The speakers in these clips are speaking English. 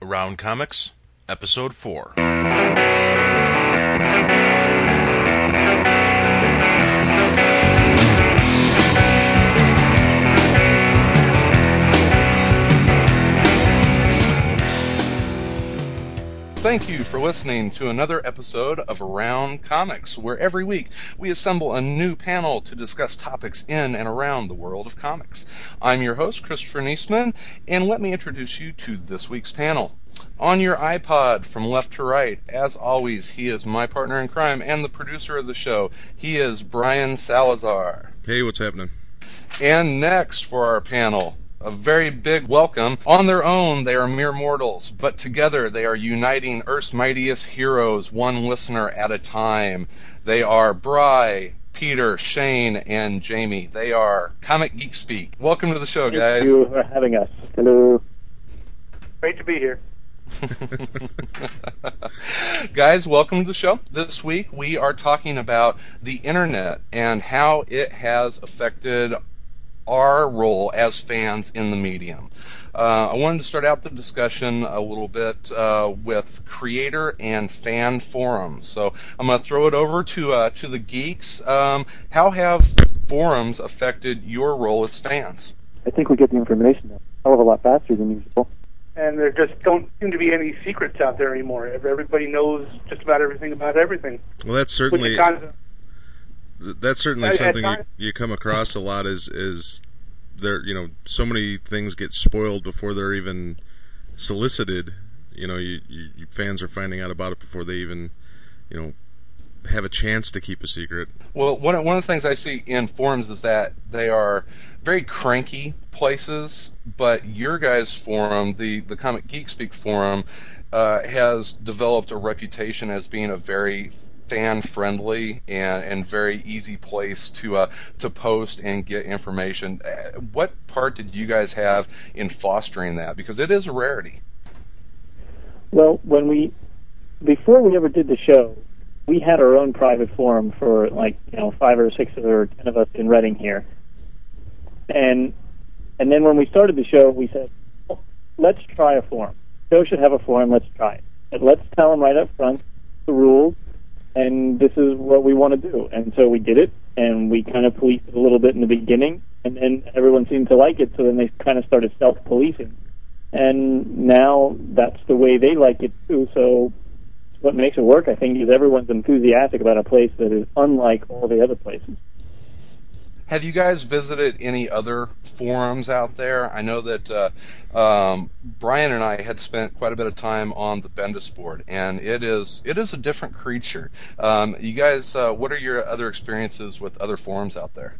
Around Comics, Episode 4. Thank you for listening to another episode of Around Comics, where every week we assemble a new panel to discuss topics in and around the world of comics. I'm your host, Christopher Niesman, and let me introduce you to this week's panel. On your iPod from left to right, as always, he is my partner in crime and the producer of the show. He is Brian Salazar. Hey, what's happening? And next for our panel, a very big welcome. On their own, they are mere mortals, but together they are uniting Earth's mightiest heroes, one listener at a time. They are Bry, Peter, Shane, and Jamie. They are Comic Geek Speak. Welcome to the show, guys. Thank you for having us. Hello. Great to be here. Guys, welcome to the show. This week we are talking about the internet and how it has affected our role as fans in the medium. I wanted to start out the discussion a little bit with creator and fan forums. So I'm going to throw it over to the geeks. How have forums affected your role as fans? I think we get the information a hell of a lot faster than usual. And there just don't seem to be any secrets out there anymore. Everybody knows just about everything about everything. Well, that's certainly something you come across a lot. Is there, so many things get spoiled before they're even solicited. You fans are finding out about it before they even, have a chance to keep a secret. Well, one of the things I see in forums is that they are very cranky places, but your guys' forum, the Comic Geek Speak forum, has developed a reputation as being a very fan-friendly and very easy place to post and get information. What part did you guys have in fostering that? Because it is a rarity. Well, before we ever did the show, we had our own private forum for 5 or 6 or 10 of us in Reading here. And then when we started the show, we said, well, let's try a forum. The show should have a forum, let's try it. And let's tell them right up front the rules, and this is what we want to do. And so we did it, and we kind of policed it a little bit in the beginning, and then everyone seemed to like it, so then they kind of started self-policing. And now that's the way they like it, too, so what makes it work, I think, is everyone's enthusiastic about a place that is unlike all the other places. Have you guys visited any other forums out there? I know that Brian and I had spent quite a bit of time on the Bendis board, and it is a different creature. You guys, what are your other experiences with other forums out there?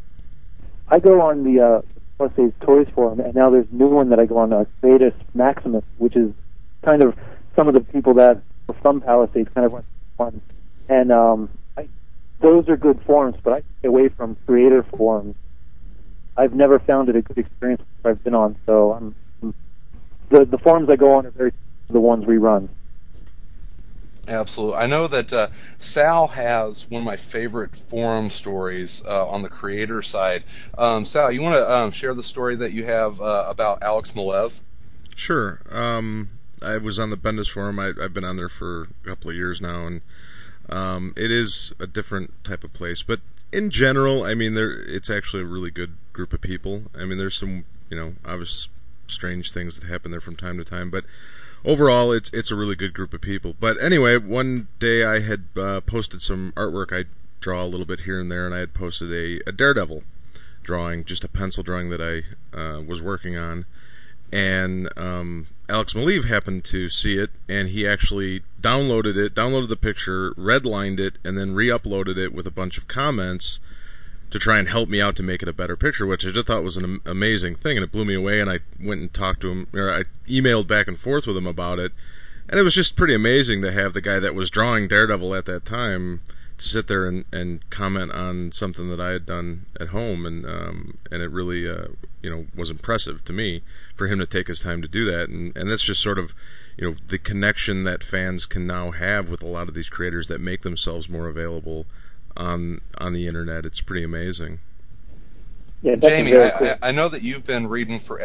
I go on the Palisades Toys forum, and now there's a new one that I go on, Creatus Maximus, which is kind of some of the people that are from Palisades kind of went on. And those are good forums, but I stay away from creator forums. I've never found it a good experience where I've been on, so the forums I go on are very the ones we run. Absolutely. I know that Sal has one of my favorite forum stories on the creator side. Sal, you want to share the story that you have about Alex Maleev? Sure. I was on the Bendis forum. I've been on there for a couple of years now, and it is a different type of place. But in general, it's actually a really good group of people. There's some, obvious strange things that happen there from time to time, but overall, it's a really good group of people. But anyway, one day I had posted some artwork. I draw a little bit here and there, and I had posted a Daredevil drawing, just a pencil drawing that I was working on. And Alex Maleev happened to see it, and he actually downloaded the picture, redlined it, and then re-uploaded it with a bunch of comments to try and help me out to make it a better picture, which I just thought was an amazing thing, and it blew me away. And I went and talked to him, or I emailed back and forth with him about it, and it was just pretty amazing to have the guy that was drawing Daredevil at that time to sit there and comment on something that I had done at home, and it really was impressive to me for him to take his time to do that, and that's just sort of the connection that fans can now have with a lot of these creators that make themselves more available on the internet. It's pretty amazing. Yeah, Jamie, I know that you've been reading forever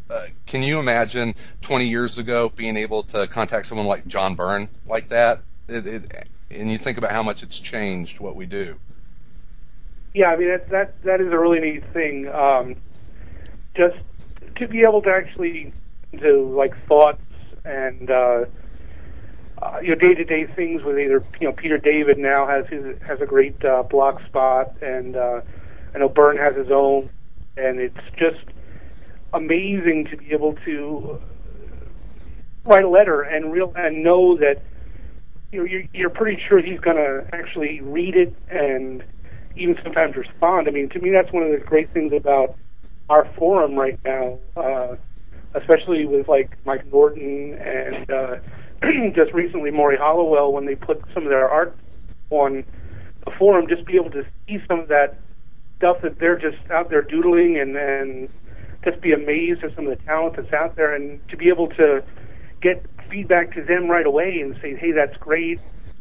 can you imagine 20 years ago being able to contact someone like John Byrne like that? And you think about how much it's changed what we do. Yeah, I mean that is a really neat thing. Just to be able to actually do like thoughts and day-to-day things with either Peter David now has a great blog spot, and I know Byrne has his own, and it's just amazing to be able to write a letter and know that you're pretty sure he's going to actually read it and even sometimes respond. I mean, to me, that's one of the great things about our forum right now, especially with like Mike Norton and just recently Maury Hollowell, when they put some of their art on the forum, just be able to see some of that stuff that they're just out there doodling and just be amazed at some of the talent that's out there, and to be able to get feedback to them right away and say, hey, that's great,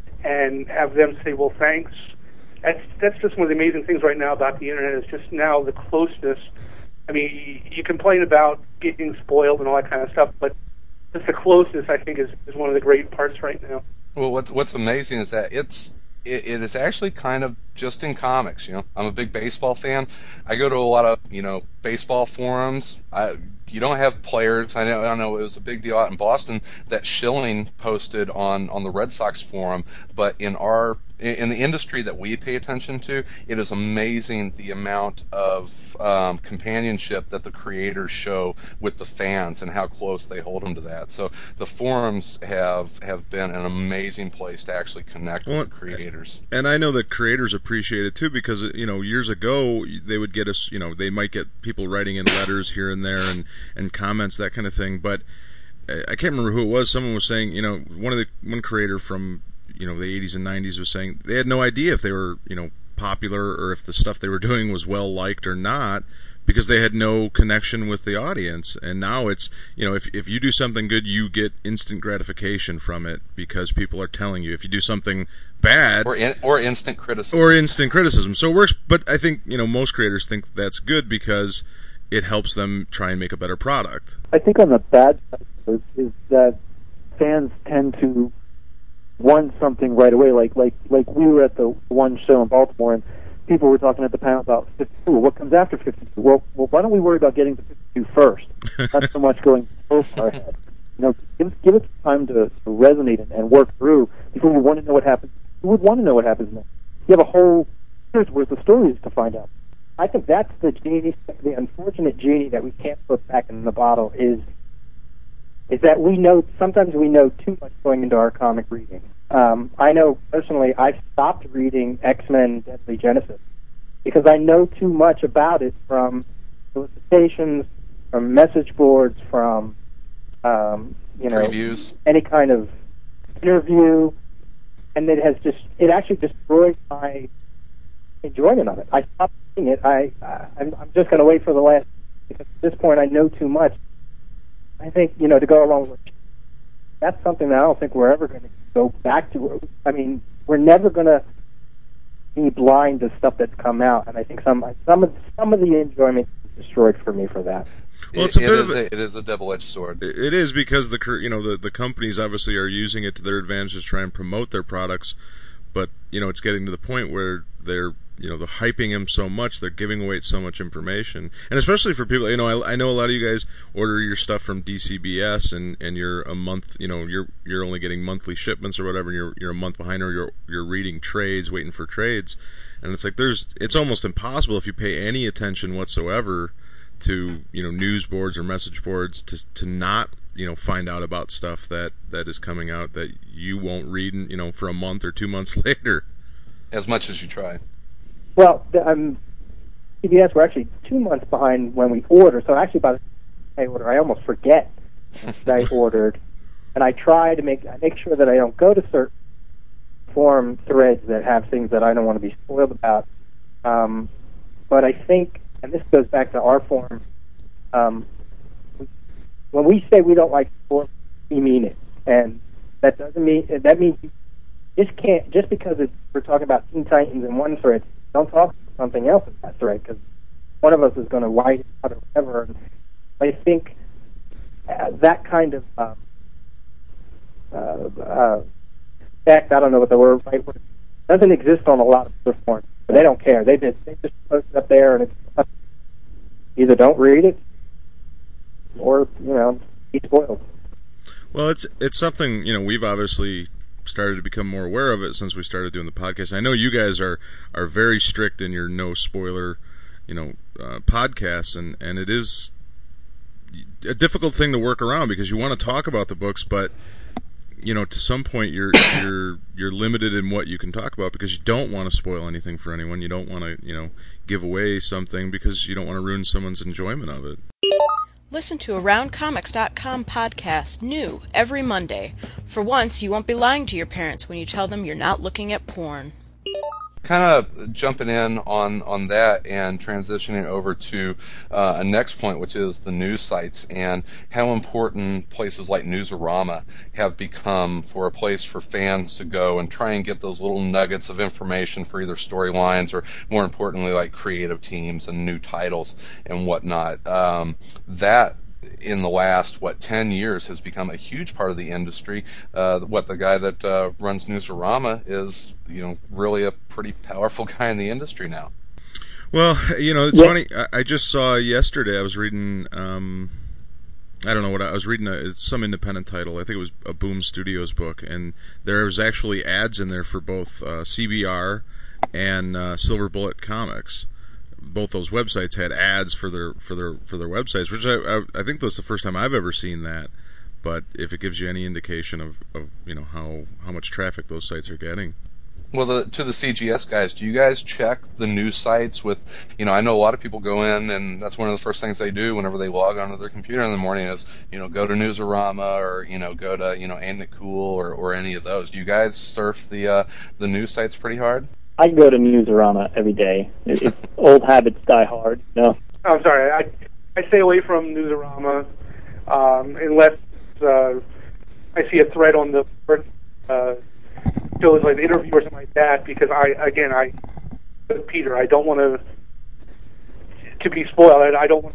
and have them say, well, thanks. That's just one of the amazing things right now about the internet, is just now the closeness. I mean, you complain about getting spoiled and all that kind of stuff, but just the closeness, I think, is one of the great parts right now. Well, what's amazing is that it is actually kind of just in comics. I'm a big baseball fan. I go to a lot of baseball forums. You don't have players. I know it was a big deal out in Boston that Schilling posted on the Red Sox forum, but in the industry that we pay attention to, it is amazing the amount of companionship that the creators show with the fans and how close they hold them to that. So the forums have been an amazing place to actually connect with the creators. And I know that creators appreciate it too, because years ago they would get us, they might get people writing in letters here and there and comments, that kind of thing. But I can't remember who it was. Someone was saying, one creator from the 80s and 90s was saying they had no idea if they were, popular or if the stuff they were doing was well liked or not, because they had no connection with the audience. And now it's, if you do something good, you get instant gratification from it because people are telling you. If you do something bad, or instant criticism. So it works, but I think, most creators think that's good because it helps them try and make a better product. I think on the bad side is that fans tend to want something right away. Like we were at the one show in Baltimore, and people were talking at the panel about 52. What comes after 52? Well, why don't we worry about getting to 52 first? Not so much going so far ahead. Give it time to resonate and work through before you want to know what happens. You would want to know what happens next. You have a whole year's worth of stories to find out. I think that's the genie, the unfortunate genie that we can't put back in the bottle is that sometimes we know too much going into our comic reading. I know personally I've stopped reading X-Men Deadly Genesis because I know too much about it from solicitations, from message boards, from previews, any kind of interview, and it actually destroyed my enjoyment of it. I stopped reading it. I'm just going to wait for the last, because at this point I know too much. I think, to go along with, that's something that I don't think we're ever going to go back to. I mean, we're never going to be blind to stuff that's come out, and I think some of the enjoyment is destroyed for me for that. Well, it is a double-edged sword. It is, because the companies obviously are using it to their advantage to try and promote their products, but it's getting to the point where they're they're hyping them so much, they're giving away so much information, and especially for people, I know a lot of you guys order your stuff from DCBS, and you're a month, you're only getting monthly shipments or whatever, and you're a month behind, or you're reading trades, waiting for trades, and it's like it's almost impossible if you pay any attention whatsoever to news boards or message boards to not find out about stuff that is coming out that you won't read for a month or 2 months later, as much as you try. Well, CBS, we're actually 2 months behind when we order, so actually by the time I order, I almost forget that I ordered, and I try to make sure that I don't go to certain forum threads that have things that I don't want to be spoiled about. But I think, and this goes back to our forum, when we say we don't like sport, we mean it, and that means you just can't, just because we're talking about Teen Titans in one thread, don't talk about something else in that thread, because one of us is going to white out or whatever. And I think that kind of fact, I don't know what the right word, doesn't exist on a lot of other forums. But they don't care. They just post it up there, and it's either don't read it or be spoiled. Well, it's something we've obviously started to become more aware of it since we started doing the podcast. I know you guys are very strict in your no spoiler podcasts, and it is a difficult thing to work around because you want to talk about the books, but to some point you're limited in what you can talk about because you don't want to spoil anything for anyone. You don't want to give away something because you don't want to ruin someone's enjoyment of it. Listen to AroundComics.com podcast, new every Monday. For once, you won't be lying to your parents when you tell them you're not looking at porn. Kind of jumping in on that and transitioning over to a next point, which is the news sites and how important places like Newsarama have become for a place for fans to go and try and get those little nuggets of information for either storylines or, more importantly, like creative teams and new titles and whatnot. That in the last 10 years has become a huge part of the industry. The guy that runs Newsarama is really a pretty powerful guy in the industry now. Well, it's funny. I just saw yesterday. I was reading. I don't know what I was reading. It's some independent title. I think it was a Boom Studios book, and there was actually ads in there for both CBR and Silver Bullet Comics. Both those websites had ads for their websites, which I think that's the first time I've ever seen that. But if it gives you any indication of how much traffic those sites are getting. Well, to the CGS guys, do you guys check the news sites with, I know a lot of people go in and that's one of the first things they do whenever they log onto their computer in the morning is, go to Newsarama or, go to, Ain't It Cool or any of those. Do you guys surf the news sites pretty hard? I go to Newsarama every day. It's old habits die hard. No. I'm sorry. I stay away from Newsarama unless I see a thread on the shows like the interview or something like that. Because Peter, I don't want to be spoiled. I don't want.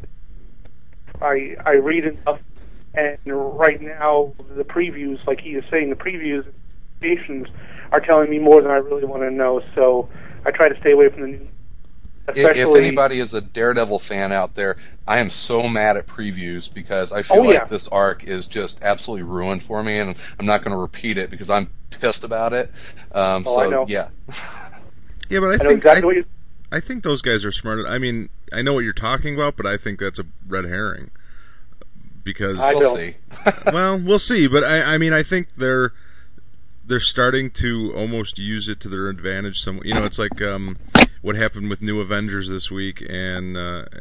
I read enough, and right now the previews, like he is saying, the previews are telling me more than I really want to know, so I try to stay away from the news. If anybody is a Daredevil fan out there, I am so mad at previews because I feel like this arc is just absolutely ruined for me, and I'm not going to repeat it because I'm pissed about it. I know. Yeah. Yeah, but I think those guys are smart. I mean, I know what you're talking about, but I think that's a red herring. Because we'll see. Well, we'll see, but I think they're starting to almost use it to their advantage. It's like what happened with New Avengers this week, and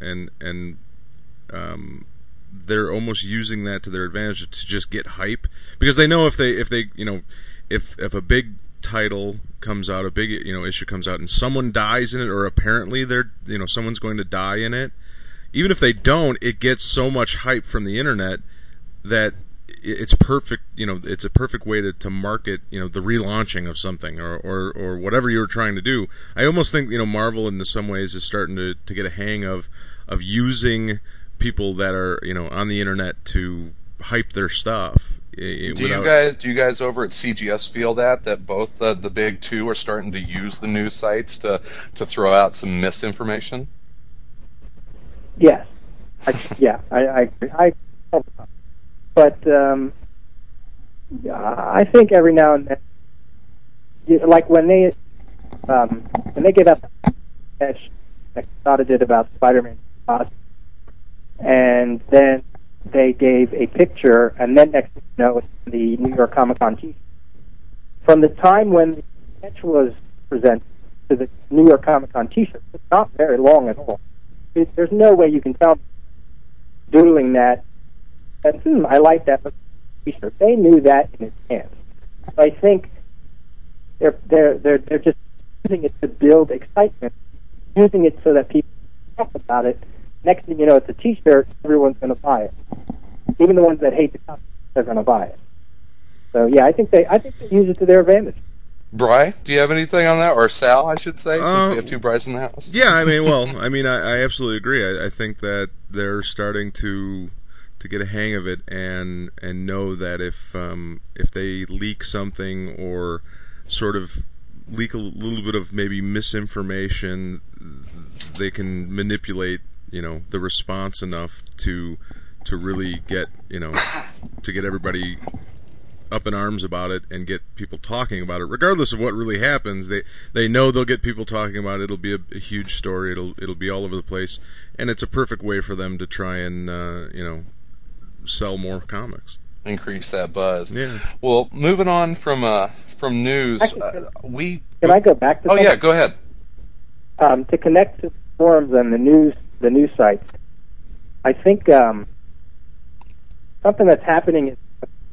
they're almost using that to their advantage to just get hype because they know if a big title comes out, a big issue comes out, and someone dies in it, or apparently someone's going to die in it. Even if they don't, it gets so much hype from the internet that it's perfect. It's a perfect way to market, the relaunching of something or whatever you're trying to do. I almost think, Marvel in some ways is starting to get a hang of using people that are, on the internet to hype their stuff. Do you guys over at CGS feel that both the big two are starting to use the news sites to throw out some misinformation? Yes. I but I think every now and then, like when they gave out the sketch that Quesada did about Spider-Man, and then they gave a picture, and then next thing you know, it's the New York Comic Con t-shirt. From the time when the sketch was presented to the New York Comic Con t-shirt, it's not very long at all. There's no way you can tell doodling that. And I like that t-shirt. They knew that in advance. So I think they're just using it to build excitement, using it so that people talk about it. Next thing you know, it's a t-shirt. Everyone's going to buy it. Even the ones that hate the comic, they're going to buy it. So yeah, I think they use it to their advantage. Bri, do you have anything on that, or Sal, I should say, since we have two Bris in the house? Yeah, I absolutely agree. I think that they're starting to get a hang of it and know that if they leak something or sort of leak a little bit of maybe misinformation, they can manipulate the response enough to really get to get everybody up in arms about it and get people talking about it, regardless of what really happens. They know they'll get people talking about it. It'll be a huge story. It'll be all over the place, and it's a perfect way for them to try and sell more comics, increase that buzz. Yeah. Well, moving on from news, Actually, can I go back to? Oh yeah, go ahead. To connect to forums and the news sites, I think something that's happening is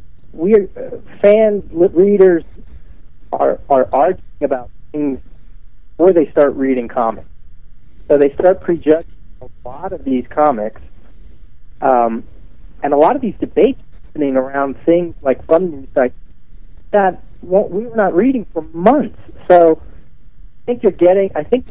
readers are arguing about things before they start reading comics. So they start prejudging a lot of these comics, and a lot of these debates happening around things like from news sites that we were not reading for months. So I think you're getting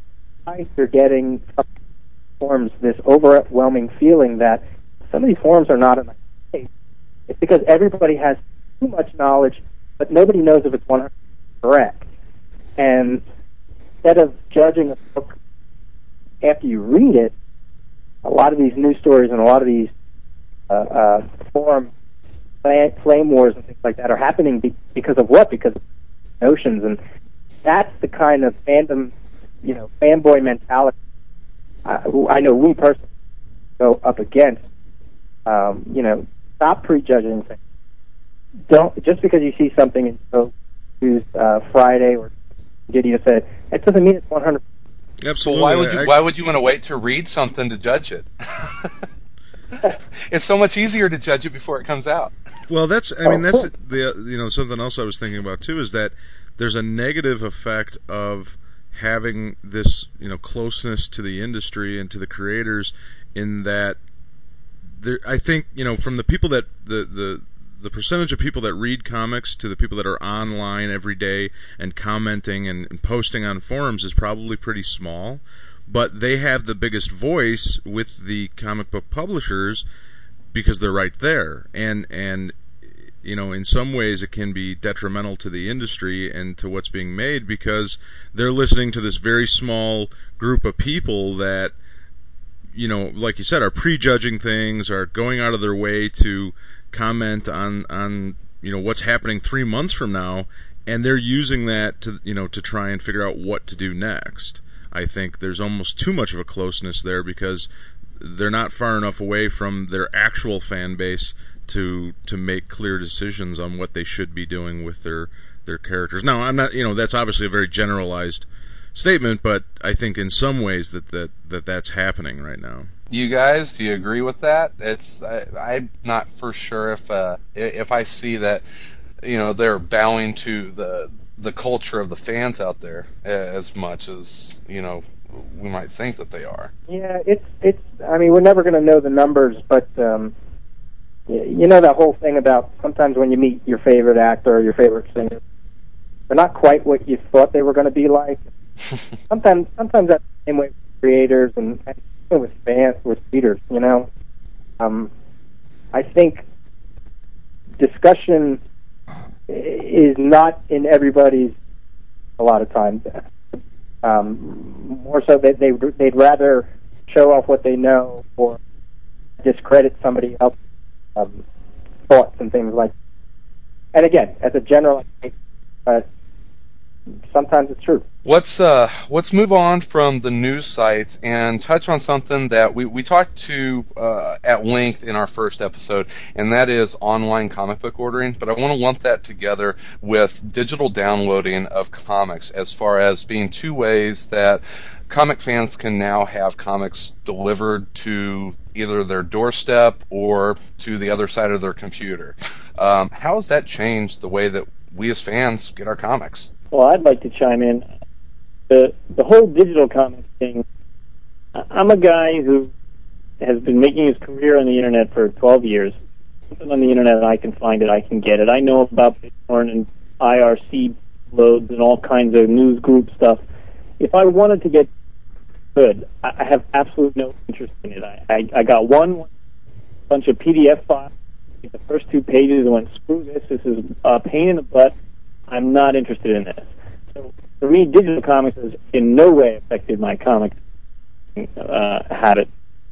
from forums this overwhelming feeling that some of these forums are not in the case. It's because everybody has too much knowledge, but nobody knows if it's 100% correct. And instead of judging a book after you read it, a lot of these news stories and a lot of these forum flame wars and things like that are happening because of what? Because of notions, and that's the kind of fandom, fanboy mentality. I know we personally go up against. Stop prejudging things. Don't just because you see something in news Friday or Gideon said it doesn't mean it's 100%. Absolutely. Well, why would you want to wait to read something to judge it? It's so much easier to judge it before it comes out. Well, that's the something else I was thinking about too is that there's a negative effect of having this closeness to the industry and to the creators, in that I think from the people that the percentage of people that read comics to the people that are online every day and commenting and posting on forums is probably pretty small, but they have the biggest voice with the comic book publishers because they're right there, and in some ways it can be detrimental to the industry and to what's being made, because they're listening to this very small group of people that like you said, are prejudging things, are going out of their way to comment on what's happening 3 months from now, and they're using that to try and figure out what to do next. I think there's almost too much of a closeness there because they're not far enough away from their actual fan base to make clear decisions on what they should be doing with their characters. Now, I'm not, that's obviously a very generalized statement, but I think in some ways that's happening right now. You guys, do you agree with that? I'm not for sure if I see that they're bowing to the culture of the fans out there as much as we might think that they are. Yeah, it's. I mean, we're never going to know the numbers, but that whole thing about sometimes when you meet your favorite actor or your favorite singer, they're not quite what you thought they were going to be like. Sometimes that's the same way with creators and with fans, with readers. I think discussion is not in everybody's. A lot of times, more so that they'd rather show off what they know or discredit somebody else's thoughts and things like that. And again, as a general, sometimes it's true. Let's move on from the news sites and touch on something that we talked to at length in our first episode, and that is online comic book ordering. But I want to lump that together with digital downloading of comics, as far as being two ways that comic fans can now have comics delivered to either their doorstep or to the other side of their computer. How has that changed the way that we as fans get our comics? Well, I'd like to chime in. The whole digital comic thing, I'm a guy who has been making his career on the internet for 12 years. Something on the internet, I can find it, I can get it. I know about BitTorrent and IRC loads and all kinds of news group stuff. If I wanted to get good, I have absolutely no interest in it. I got one bunch of PDF files, the first 2 pages, and went, screw this, this is a pain in the butt, I'm not interested in this. So for me, digital comics has in no way affected my comic habit.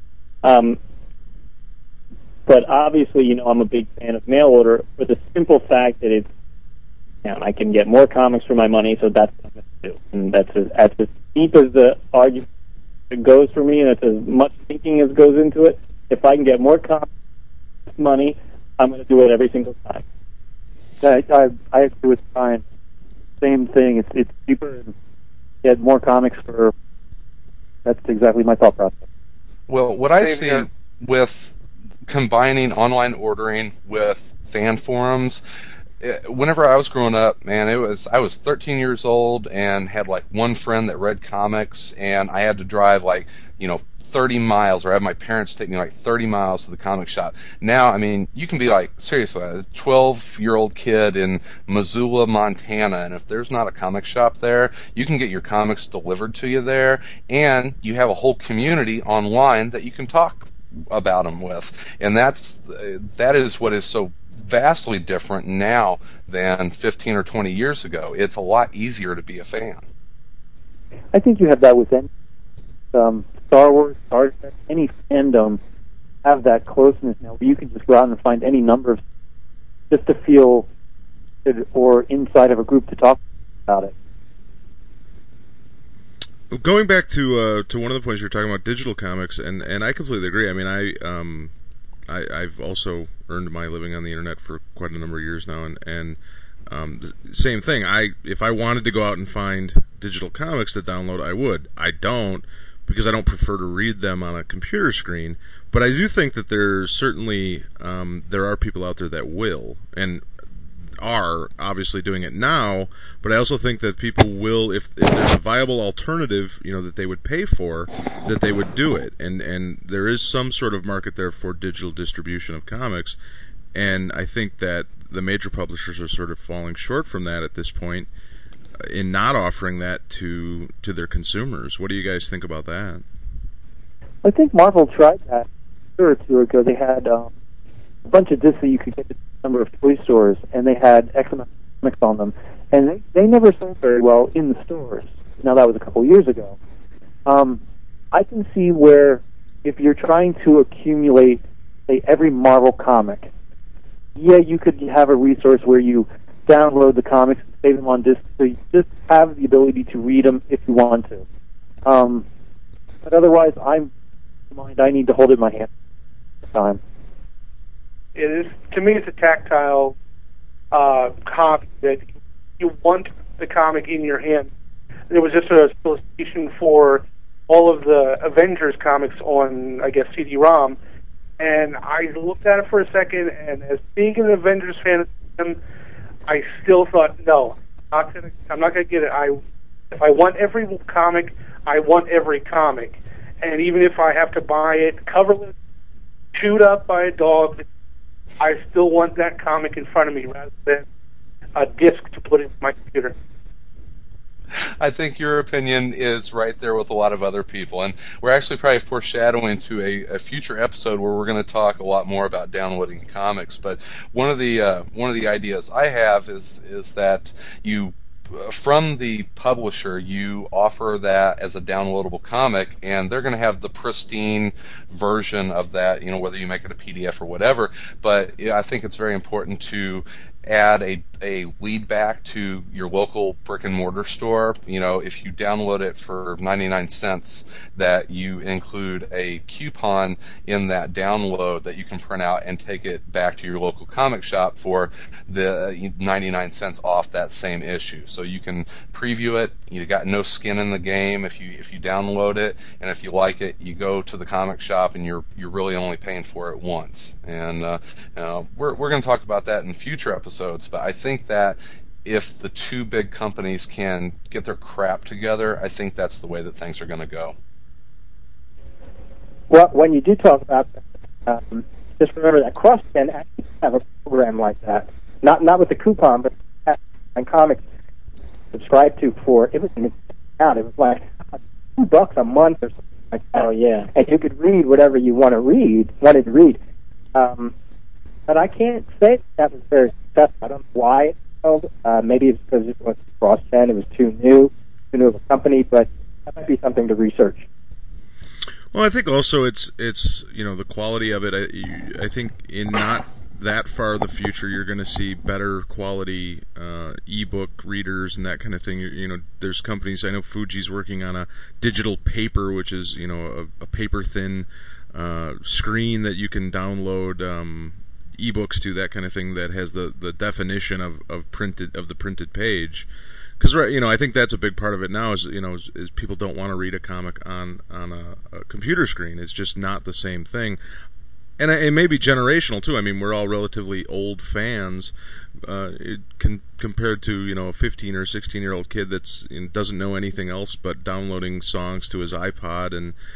But obviously, I'm a big fan of mail order for the simple fact that I can get more comics for my money, so that's what I'm going to do. And that's as deep as the argument goes for me, and it's as much thinking as goes into it. If I can get more comics for money, I'm going to do it every single time. I agree with Brian. Same thing. It's cheaper and get more comics for. That's exactly my thought process. Well, what I see with combining online ordering with fan forums, whenever I was growing up, man, I was 13 years old and had like one friend that read comics, and I had to drive 30 miles, or have my parents take me 30 miles to the comic shop. Now, I mean, you can be seriously, a 12-year-old kid in Missoula, Montana, and if there's not a comic shop there, you can get your comics delivered to you there, and you have a whole community online that you can talk about them with. And that is what is so vastly different now than 15 or 20 years ago. It's a lot easier to be a fan. I think you have that with any Star Wars, Star Trek, any fandom have that closeness now where you can just go out and find any number of just to feel good or inside of a group to talk about it. Going back to one of the points you're talking about, digital comics, and I completely agree. I mean, I've also earned my living on the internet for quite a number of years now, and same thing. If I wanted to go out and find digital comics to download, I would. I don't, because I don't prefer to read them on a computer screen. But I do think that there's certainly there are people out there that will, and are obviously doing it now, but I also think that people will, if there's a viable alternative, that they would pay for, that they would do it. And there is some sort of market there for digital distribution of comics, and I think that the major publishers are sort of falling short from that at this point in not offering that to their consumers. What do you guys think about that? I think Marvel tried that a year or two ago. They had a bunch of discs that you could get at a number of toy stores, and they had X amount of comics on them, and they never sold very well in the stores. Now, that was a couple years ago. I can see where if you're trying to accumulate, say, every Marvel comic, yeah, you could have a resource where you download the comics and save them on disc, so you just have the ability to read them if you want to. But otherwise, I need to hold it in my hand all the time. It is, to me, it's a tactile copy that you want the comic in your hand. There was just a solicitation for all of the Avengers comics on, I guess, CD-ROM, and I looked at it for a second, and as being an Avengers fan, I still thought, no, I'm not going to get it. If I want every comic, I want every comic. And even if I have to buy it coverless, chewed up by a dog, I still want that comic in front of me rather than a disc to put into my computer. I think your opinion is right there with a lot of other people, and we're actually probably foreshadowing to a future episode where we're going to talk a lot more about downloading comics. But one of the ideas I have is that you, from the publisher, you offer that as a downloadable comic, and they're going to have the pristine version of that, whether you make it a PDF or whatever. But I think it's very important to add a lead back to your local brick and mortar store. If you download it for 99 cents, that you include a coupon in that download that you can print out and take it back to your local comic shop for the 99 cents off that same issue. So you can preview it. You got no skin in the game if you download it, and if you like it, you go to the comic shop and you're really only paying for it once. And we're going to talk about that in future episodes, but I think that if the two big companies can get their crap together, I think that's the way that things are going to go. Well, when you do talk about that, just remember that CrossGen actually have a program like that. Not with the coupon, but on comics subscribed to for, it was out. It was like $2 a month or something like that. Oh, yeah. And you could read whatever you wanted to read. But I can't say that was very successful. I don't know why it failed. Maybe it's because it was cross-gen, it was too new of a company, but that might be something to research. Well, I think also it's the quality of it. I think in not that far of the future, you're going to see better quality ebook readers and that kind of thing. There's companies. I know Fuji's working on a digital paper, which is a paper thin screen that you can download ebooks to, that kind of thing, that has the definition of the printed page. Because I think that's a big part of it now is people don't want to read a comic on a computer screen. It's just not the same thing, and it may be generational too. I mean, we're all relatively old fans compared to a 15 or 16-year-old kid that's doesn't know anything else but downloading songs to his iPod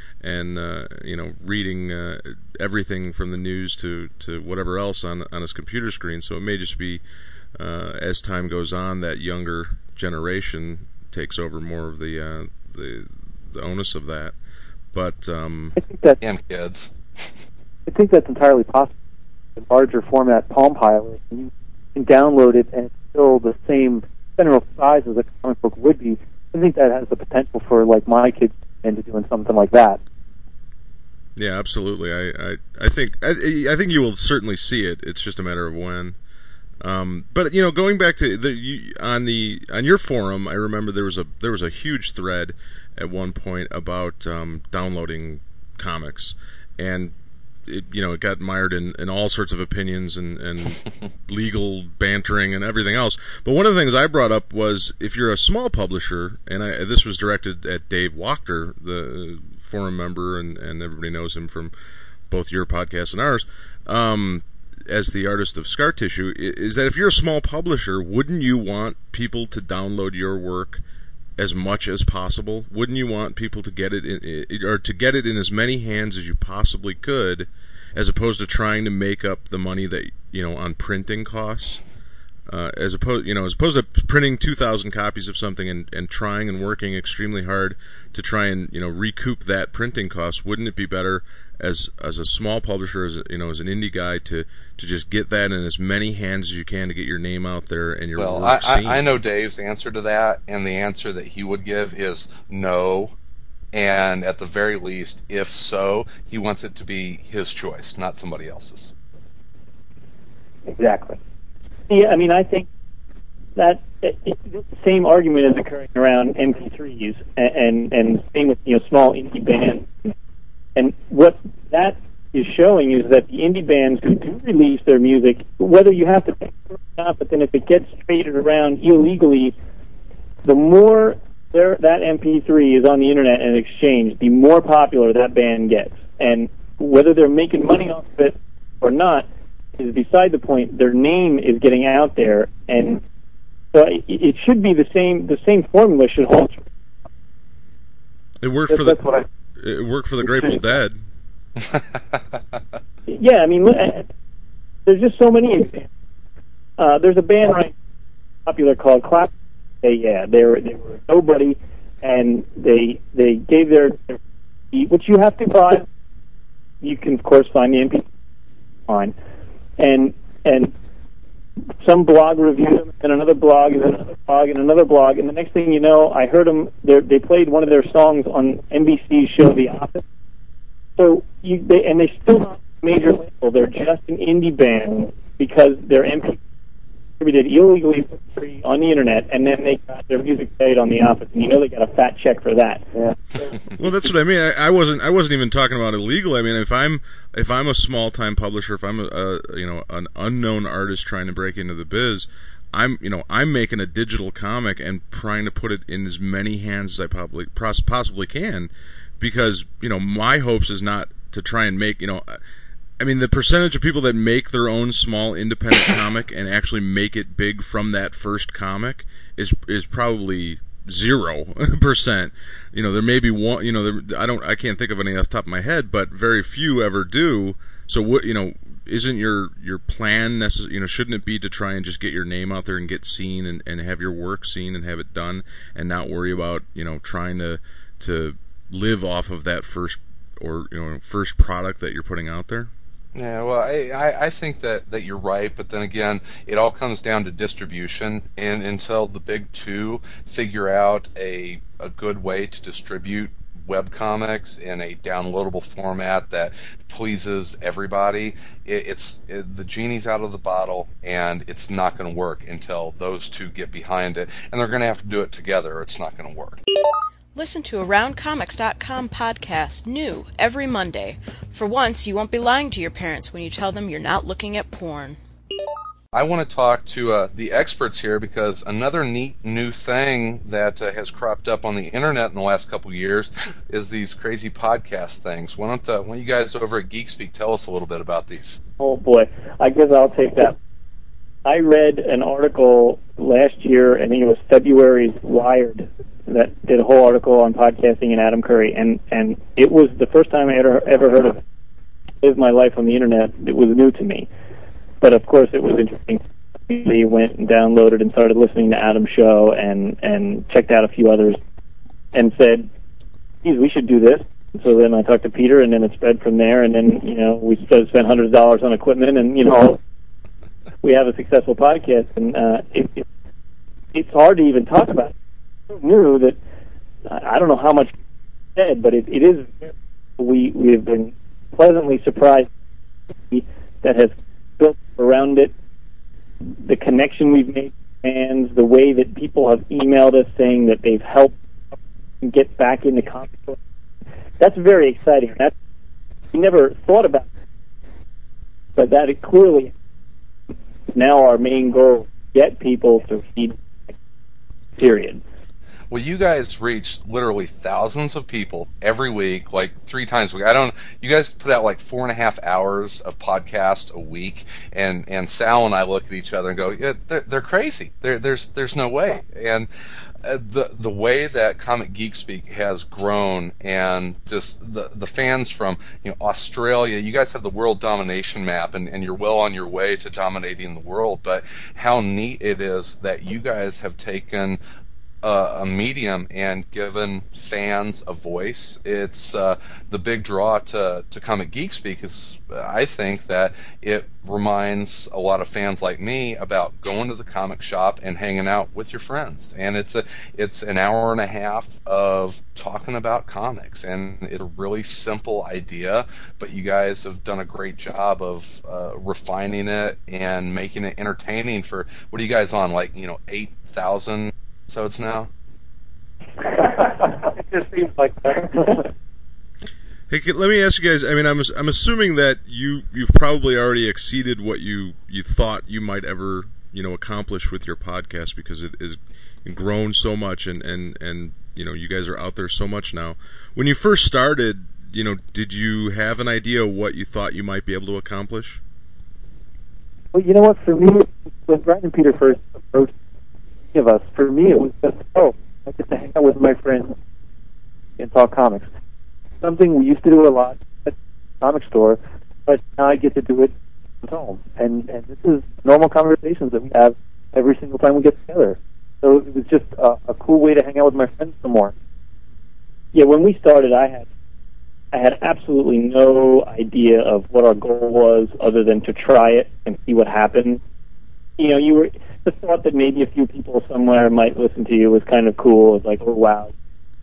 and reading everything from the news to whatever else on his computer screen. So it may just be as time goes on, that younger generation takes over more of the onus of that. But I think that, and kids. I think that's entirely possible. The larger format Palm Pilot, you can download it, and it's still the same general size as a comic book would be. I think that has the potential for my kids into doing something like that. Yeah, absolutely. I think you will certainly see it. It's just a matter of when. But going back to on your forum, I remember there was a huge thread at one point about downloading comics, and it got mired in all sorts of opinions and legal bantering and everything else. But one of the things I brought up was, if you're a small publisher, and this was directed at Dave Wachter, the forum member, and everybody knows him from both your podcast and ours, as the artist of Scar Tissue, is that if you're a small publisher, wouldn't you want people to download your work as much as possible? Wouldn't you want people to get it in as many hands as you possibly could, as opposed to trying to make up the money that on printing costs? As opposed to printing 2,000 copies of something and trying and working extremely hard to try and recoup that printing cost, wouldn't it be better as a small publisher, as an indie guy, to just get that in as many hands as you can to get your name out there and your work seen? I know Dave's answer to that, and the answer that he would give is no. And at the very least, if so, he wants it to be his choice, not somebody else's. Exactly. Yeah, I mean, I think that the same argument is occurring around MP3s and same with small indie bands. And what that is showing is that the indie bands who do release their music, whether you have to pay for it or not, but then if it gets traded around illegally, the more that MP3 is on the internet and exchanged, the more popular that band gets. And whether they're making money off of it or not is beside the point. Their name is getting out there, and so it should be the same formula should hold true. It worked for the Grateful Dead. Yeah, I mean, there's just so many examples. There's a band right popular called Clap. They were nobody, and they gave their which you have to buy. You can of course find the MP on, and some blog reviewed them, and another blog, and another blog, and another blog, and the next thing you know, I heard them. They played one of their songs on NBC's show The Office. So they still not a major label. They're just an indie band because their MP distributed illegally for free on the internet, and then they got their music played on The Office, and they got a fat check for that. Yeah. Well, that's what I mean. I wasn't even talking about illegal. I mean, if I'm a small time publisher, if I'm an unknown artist trying to break into the biz, I'm making a digital comic and trying to put it in as many hands as I possibly can, because my hopes is not to try and make I mean, the percentage of people that make their own small independent comic and actually make it big from that first comic is probably 0%. There may be one. I can't think of any off the top of my head, but very few ever do. So what? Isn't your plan necessary? Shouldn't it be to try and just get your name out there and get seen and have your work seen and have it done, and not worry about trying to live off of that first product that you're putting out there? Yeah, well, I think that you're right, but then again, it all comes down to distribution, and until the big two figure out a good way to distribute webcomics in a downloadable format that pleases everybody, the genie's out of the bottle, and it's not going to work until those two get behind it, and they're going to have to do it together, or it's not going to work. Listen to AroundComics.com podcast new every Monday. For once, you won't be lying to your parents when you tell them you're not looking at porn. I want to talk to the experts here because another neat new thing that has cropped up on the internet in the last couple of years is these crazy podcast things. Why don't you guys over at GeekSpeak tell us a little bit about these? Oh boy, I guess I'll take that. I read an article last year, I think it was February's Wired, that did a whole article on podcasting and Adam Curry, and it was the first time I ever heard of it. Live my life on the internet. It was new to me. But of course it was interesting. We went and downloaded and started listening to Adam's show and checked out a few others and said, geez, we should do this. So then I talked to Peter, and then it spread from there, and then, we spent hundreds of dollars on equipment, and, we have a successful podcast, and it's hard to even talk about it. It's so new that I don't know how much said, but it is. We have been pleasantly surprised that has built around it, the connection we've made with fans, the way that people have emailed us saying that they've helped get back into comics. That's very exciting. We never thought about it, but that is clearly now our main goal: get people to read. Period. Well, you guys reach literally thousands of people every week, like 3 times a week. You guys put out like 4.5 hours of podcast a week, and Sal and I look at each other and go, yeah, they're crazy. There's no way. And the way that Comic Geek Speak has grown, and just the fans from Australia, you guys have the world domination map, and you're well on your way to dominating the world. But how neat it is that you guys have taken a medium and given fans a voice. It's the big draw to Comic Geek Speak is I think that it reminds a lot of fans like me about going to the comic shop and hanging out with your friends. And it's an hour and a half of talking about comics, and it's a really simple idea, but you guys have done a great job of refining it and making it entertaining for, what are you guys on, 8,000 episodes now? It just seems like that. Hey, let me ask you guys. I mean, I'm assuming that you've probably already exceeded what you thought you might ever accomplish with your podcast, because it is grown so much, and you guys are out there so much now. When you first started, did you have an idea what you thought you might be able to accomplish? Well, you know what? For me, when Brian and Peter first approached of us, for me it was just, I get to hang out with my friends and talk comics. Something we used to do a lot at the comic store, but now I get to do it at home. And this is normal conversations that we have every single time we get together. So it was just a cool way to hang out with my friends some more. Yeah, when we started, I had absolutely no idea of what our goal was, other than to try it and see what happened. The thought that maybe a few people somewhere might listen to you was kind of cool. It's like, oh wow,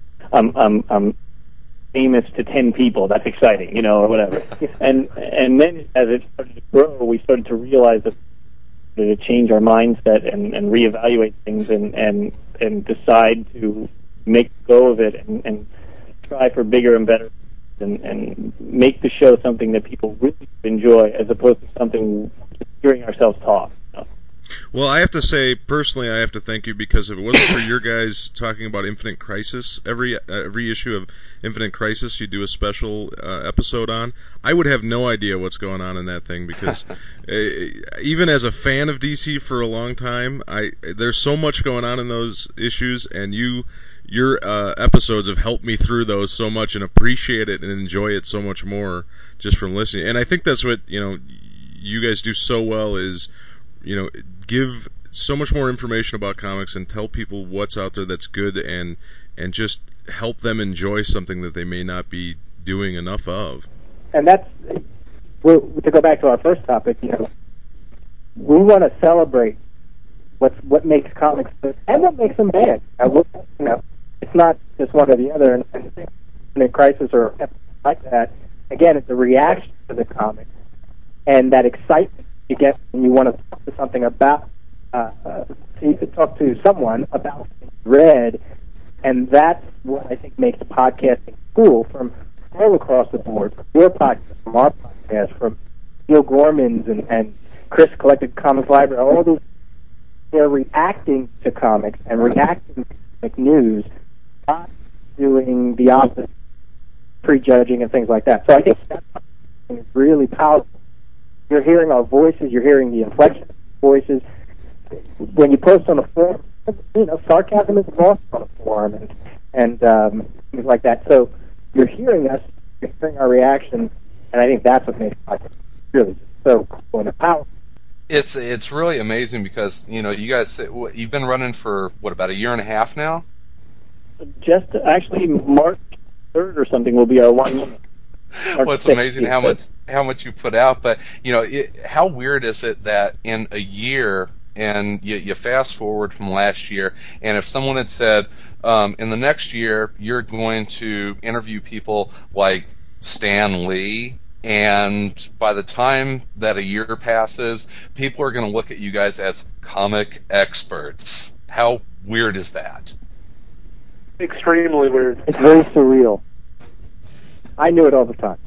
I'm famous to 10 people. That's exciting, or whatever. And then as it started to grow, we started to realize that to change our mindset and reevaluate things and decide to make a go of it and try for bigger and better and make the show something that people really enjoy, as opposed to something just hearing ourselves talk. Well, I have to say, personally, I have to thank you, because if it wasn't for your guys talking about Infinite Crisis, every issue of Infinite Crisis you do a special episode on, I would have no idea what's going on in that thing, because even as a fan of DC for a long time, there's so much going on in those issues, and your episodes have helped me through those so much and appreciate it and enjoy it so much more just from listening. And I think that's what you guys do so well, is give so much more information about comics and tell people what's out there that's good, and just help them enjoy something that they may not be doing enough of. And that's to go back to our first topic, we want to celebrate what makes comics good and what makes them bad. It's not just one or the other. And I think in a crisis or like that, again, it's a reaction to the comic and that excitement you get when you want to talk to something about, talk to someone about something you read, and that's what I think makes podcasting cool from all across the board, from your podcast, from our podcast, from Neil Gorman's and Chris Collected Comics Library, all those. They're reacting to comics and reacting to comic news, not doing the opposite, prejudging and things like that. So I think that's really powerful. You're hearing our voices, you're hearing the inflection of voices. When you post on a forum, sarcasm is lost on a forum and things like that. So you're hearing us, you're hearing our reaction, and I think that's what makes it really so cool and powerful. It's really amazing because, you guys, you've been running for, about a year and a half now? Just actually March 3rd or something will be our 1 year. Well, it's amazing how much you put out, but, how weird is it that in a year, and you fast forward from last year, and if someone had said, in the next year, you're going to interview people like Stan Lee, and by the time that a year passes, people are going to look at you guys as comic experts. How weird is that? Extremely weird. It's very surreal. I knew it all the time.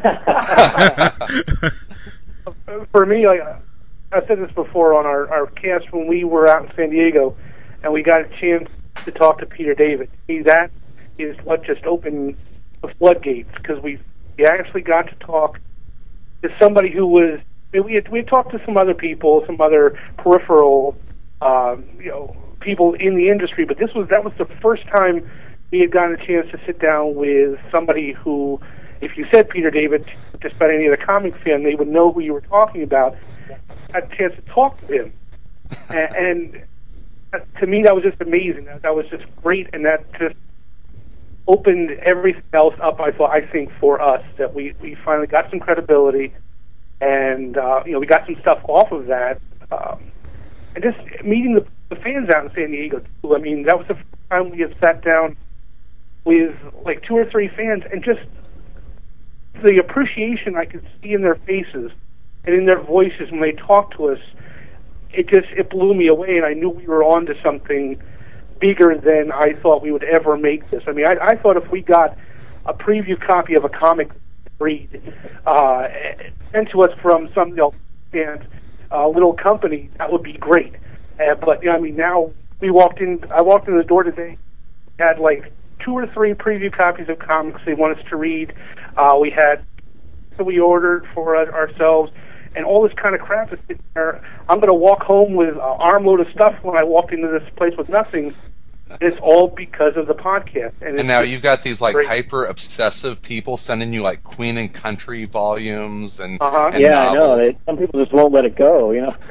For me, I said this before on our cast when we were out in San Diego, and we got a chance to talk to Peter David. That is what just opened the floodgates, because we actually got to talk to somebody who was. We had talked to some other people, some other peripheral, people in the industry, but that was the first time we had gotten a chance to sit down with somebody who, if you said Peter David, just about any other comic fan, they would know who you were talking about. I had a chance to talk to him, and to me that was just amazing. That was just great, and that just opened everything else up. I think for us that we finally got some credibility, and we got some stuff off of that, and just meeting the fans out in San Diego too. I mean, that was the first time we had sat down with like 2 or 3 fans, and just the appreciation I could see in their faces and in their voices when they talked to us. It blew me away, and I knew we were on to something bigger than I thought we would ever make this. I mean, I thought if we got a preview copy of a comic read sent to us from some little company, that would be great. But now I walked in the door today, had like 2 or 3 preview copies of comics they want us to read. We ordered for ourselves, and all this kind of crap is sitting there. I'm going to walk home with an armload of stuff when I walked into this place with nothing. And it's all because of the podcast. And now you've got these like hyper obsessive people sending you like Queen and Country volumes and yeah, novels. I know. Some people just won't let it go.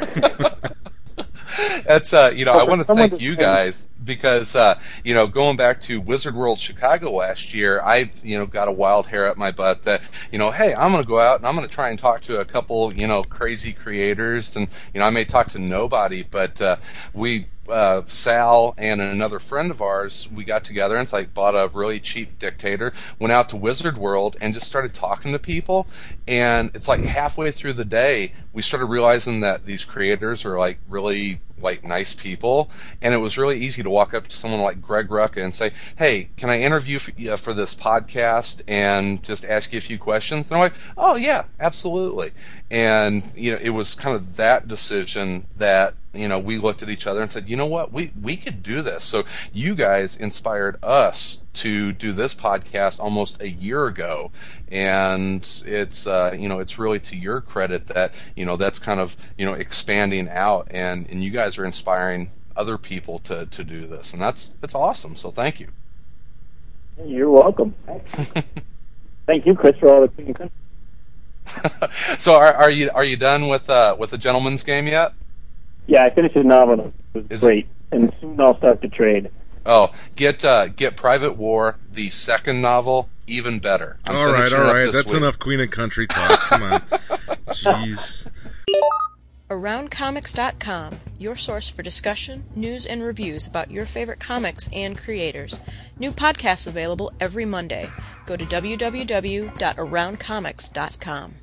That's I want to thank you guys because going back to Wizard World Chicago last year, I got a wild hair up my butt that hey, I'm going to go out and I'm going to try and talk to a couple crazy creators, and I may talk to nobody, but we Sal and another friend of ours, we got together and bought a really cheap Dictator, went out to Wizard World and just started talking to people, and it's like halfway through the day we started realizing that these creators are really nice people, and it was really easy to walk up to someone like Greg Rucka and say, hey, can I interview for this podcast and just ask you a few questions? And I'm like, oh yeah, absolutely. And it was kind of that decision that we looked at each other and said, you know what, we could do this. So you guys inspired us to do this podcast almost a year ago, and it's it's really to your credit that that's kind of expanding out, and you guys are inspiring other people to do this, and it's awesome. So thank you. You're welcome. Thank you, Chris, for all the things. So are you done with the Gentleman's Game yet? Yeah, I finished a novel. It was great, and soon I'll start the trade. Oh, get Private War, the second novel, even better. All right. That's enough Queen and Country talk. Come on. Jeez. AroundComics.com, your source for discussion, news, and reviews about your favorite comics and creators. New podcasts available every Monday. Go to www.aroundcomics.com.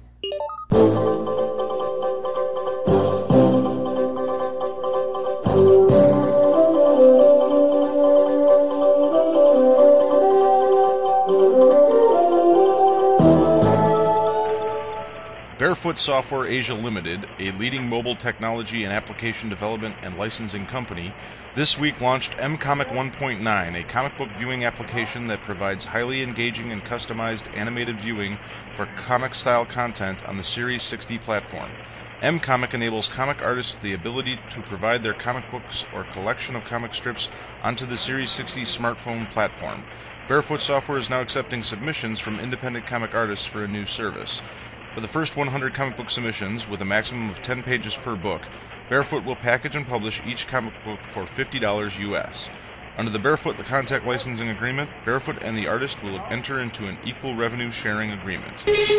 Barefoot Software Asia Limited, a leading mobile technology and application development and licensing company, this week launched mComic 1.9, a comic book viewing application that provides highly engaging and customized animated viewing for comic-style content on the Series 60 platform. mComic enables comic artists the ability to provide their comic books or collection of comic strips onto the Series 60 smartphone platform. Barefoot Software is now accepting submissions from independent comic artists for a new service. For the first 100 comic book submissions, with a maximum of 10 pages per book, Barefoot will package and publish each comic book for $50 US. Under the Barefoot Contact Licensing Agreement, Barefoot and the artist will enter into an equal revenue sharing agreement.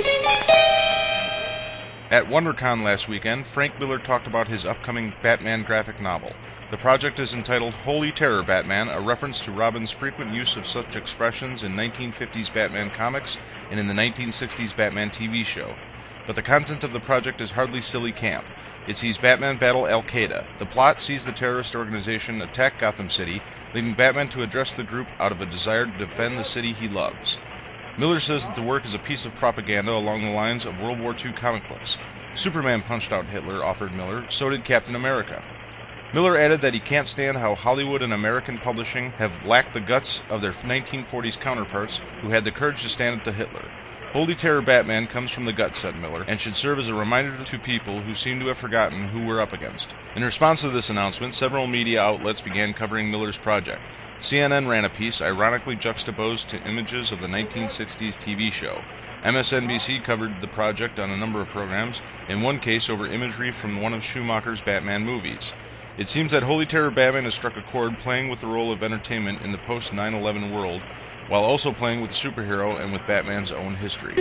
At WonderCon last weekend, Frank Miller talked about his upcoming Batman graphic novel. The project is entitled Holy Terror Batman, a reference to Robin's frequent use of such expressions in 1950s Batman comics and in the 1960s Batman TV show. But the content of the project is hardly silly camp. It sees Batman battle Al-Qaeda. The plot sees the terrorist organization attack Gotham City, leading Batman to address the group out of a desire to defend the city he loves. Miller says that the work is a piece of propaganda along the lines of World War II comic books. Superman punched out Hitler, offered Miller. So did Captain America. Miller added that he can't stand how Hollywood and American publishing have lacked the guts of their 1940s counterparts who had the courage to stand up to Hitler. Holy Terror Batman comes from the gut, said Miller, and should serve as a reminder to people who seem to have forgotten who we're up against. In response to this announcement, several media outlets began covering Miller's project. CNN ran a piece ironically juxtaposed to images of the 1960s TV show. MSNBC covered the project on a number of programs, in one case over imagery from one of Schumacher's Batman movies. It seems that Holy Terror Batman has struck a chord playing with the role of entertainment in the post-9/11 world, while also playing with the superhero and with Batman's own history.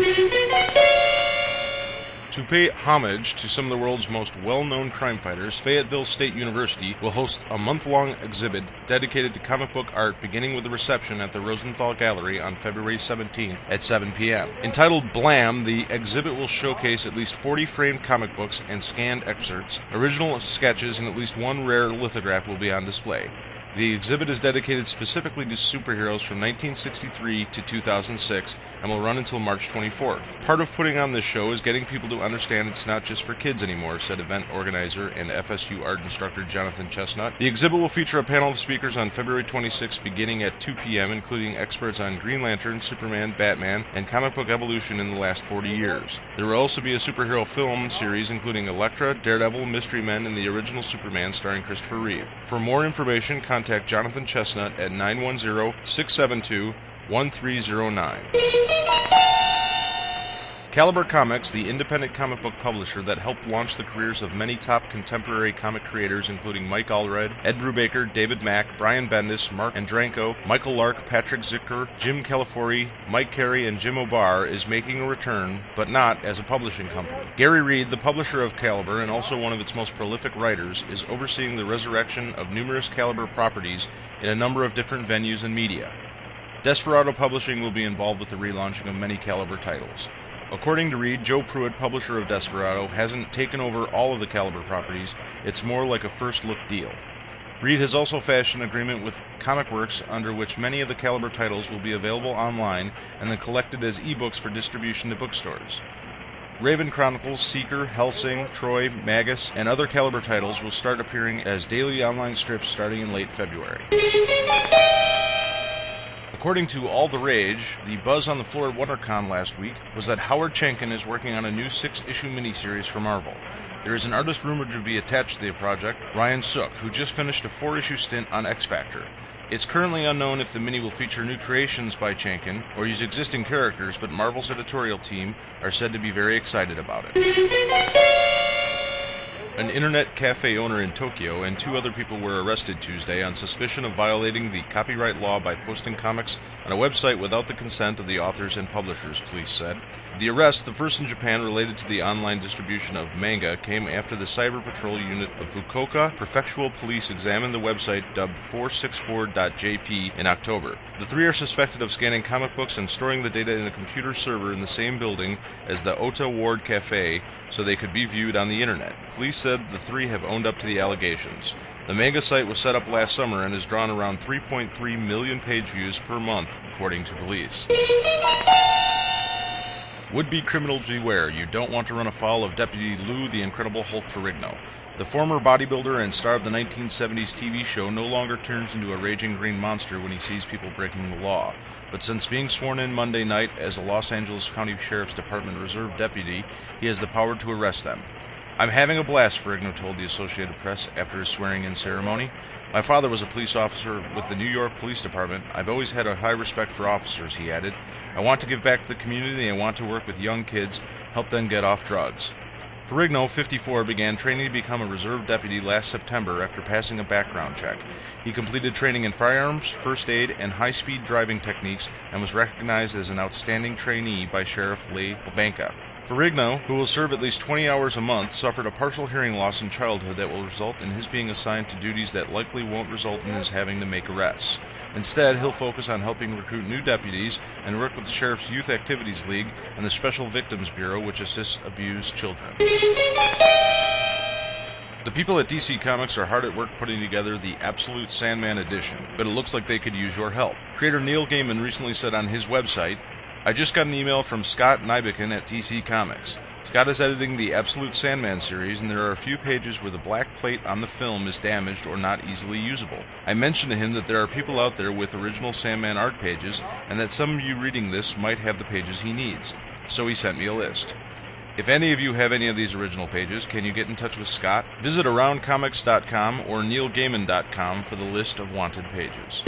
To pay homage to some of the world's most well-known crime fighters, Fayetteville State University will host a month-long exhibit dedicated to comic book art, beginning with a reception at the Rosenthal Gallery on February 17th at 7 p.m. Entitled Blam, the exhibit will showcase at least 40 framed comic books and scanned excerpts. Original sketches and at least one rare lithograph will be on display. The exhibit is dedicated specifically to superheroes from 1963 to 2006 and will run until March 24th. Part of putting on this show is getting people to understand it's not just for kids anymore, said event organizer and FSU art instructor Jonathan Chestnut. The exhibit will feature a panel of speakers on February 26th beginning at 2 p.m., including experts on Green Lantern, Superman, Batman, and comic book evolution in the last 40 years. There will also be a superhero film series including Elektra, Daredevil, Mystery Men, and the original Superman starring Christopher Reeve. For more information, contact Jonathan Chestnut at 910-672-1309. Caliber Comics, the independent comic book publisher that helped launch the careers of many top contemporary comic creators including Mike Allred, Ed Brubaker, David Mack, Brian Bendis, Mark Andranko, Michael Lark, Patrick Zicker, Jim Calafori, Mike Carey, and Jim O'Barr, is making a return, but not as a publishing company. Gary Reed, the publisher of Caliber and also one of its most prolific writers, is overseeing the resurrection of numerous Caliber properties in a number of different venues and media. Desperado Publishing will be involved with the relaunching of many Caliber titles. According to Reed, Joe Pruitt, publisher of Desperado, hasn't taken over all of the Caliber properties. It's more like a first-look deal. Reed has also fashioned an agreement with ComicWorks under which many of the Caliber titles will be available online and then collected as ebooks for distribution to bookstores. Raven Chronicles, Seeker, Helsing, Troy, Magus, and other Caliber titles will start appearing as daily online strips starting in late February. According to All the Rage, the buzz on the floor at WonderCon last week was that Howard Chaykin is working on a new 6-issue miniseries for Marvel. There is an artist rumored to be attached to the project, Ryan Sook, who just finished a 4-issue stint on X-Factor. It's currently unknown if the mini will feature new creations by Chaykin or use existing characters, but Marvel's editorial team are said to be very excited about it. An internet cafe owner in Tokyo and 2 other people were arrested Tuesday on suspicion of violating the copyright law by posting comics on a website without the consent of the authors and publishers, police said. The arrest, the first in Japan related to the online distribution of manga, came after the Cyber Patrol Unit of Fukuoka Prefectural Police examined the website dubbed 464.jp in October. The 3 are suspected of scanning comic books and storing the data in a computer server in the same building as the Ota Ward Cafe so they could be viewed on the internet. Police said the 3 have owned up to the allegations. The manga site was set up last summer and has drawn around 3.3 million page views per month, according to police. Would-be criminals beware. You don't want to run afoul of Deputy Lou the Incredible Hulk Ferrigno. The former bodybuilder and star of the 1970s TV show no longer turns into a raging green monster when he sees people breaking the law. But since being sworn in Monday night as a Los Angeles County Sheriff's Department reserve deputy, he has the power to arrest them. I'm having a blast, Ferrigno told the Associated Press after his swearing-in ceremony. My father was a police officer with the New York Police Department. I've always had a high respect for officers, he added. I want to give back to the community and I want to work with young kids, help them get off drugs. Ferrigno, 54, began training to become a reserve deputy last September after passing a background check. He completed training in firearms, first aid, and high-speed driving techniques and was recognized as an outstanding trainee by Sheriff Leigh Banka. Ferrigno, who will serve at least 20 hours a month, suffered a partial hearing loss in childhood that will result in his being assigned to duties that likely won't result in his having to make arrests. Instead, he'll focus on helping recruit new deputies and work with the Sheriff's Youth Activities League and the Special Victims Bureau, which assists abused children. The people at DC Comics are hard at work putting together the Absolute Sandman edition, but it looks like they could use your help. Creator Neil Gaiman recently said on his website, I just got an email from Scott Nybikin at DC Comics. Scott is editing the Absolute Sandman series, and there are a few pages where the black plate on the film is damaged or not easily usable. I mentioned to him that there are people out there with original Sandman art pages, and that some of you reading this might have the pages he needs. So he sent me a list. If any of you have any of these original pages, can you get in touch with Scott? Visit AroundComics.com or NeilGaiman.com for the list of wanted pages.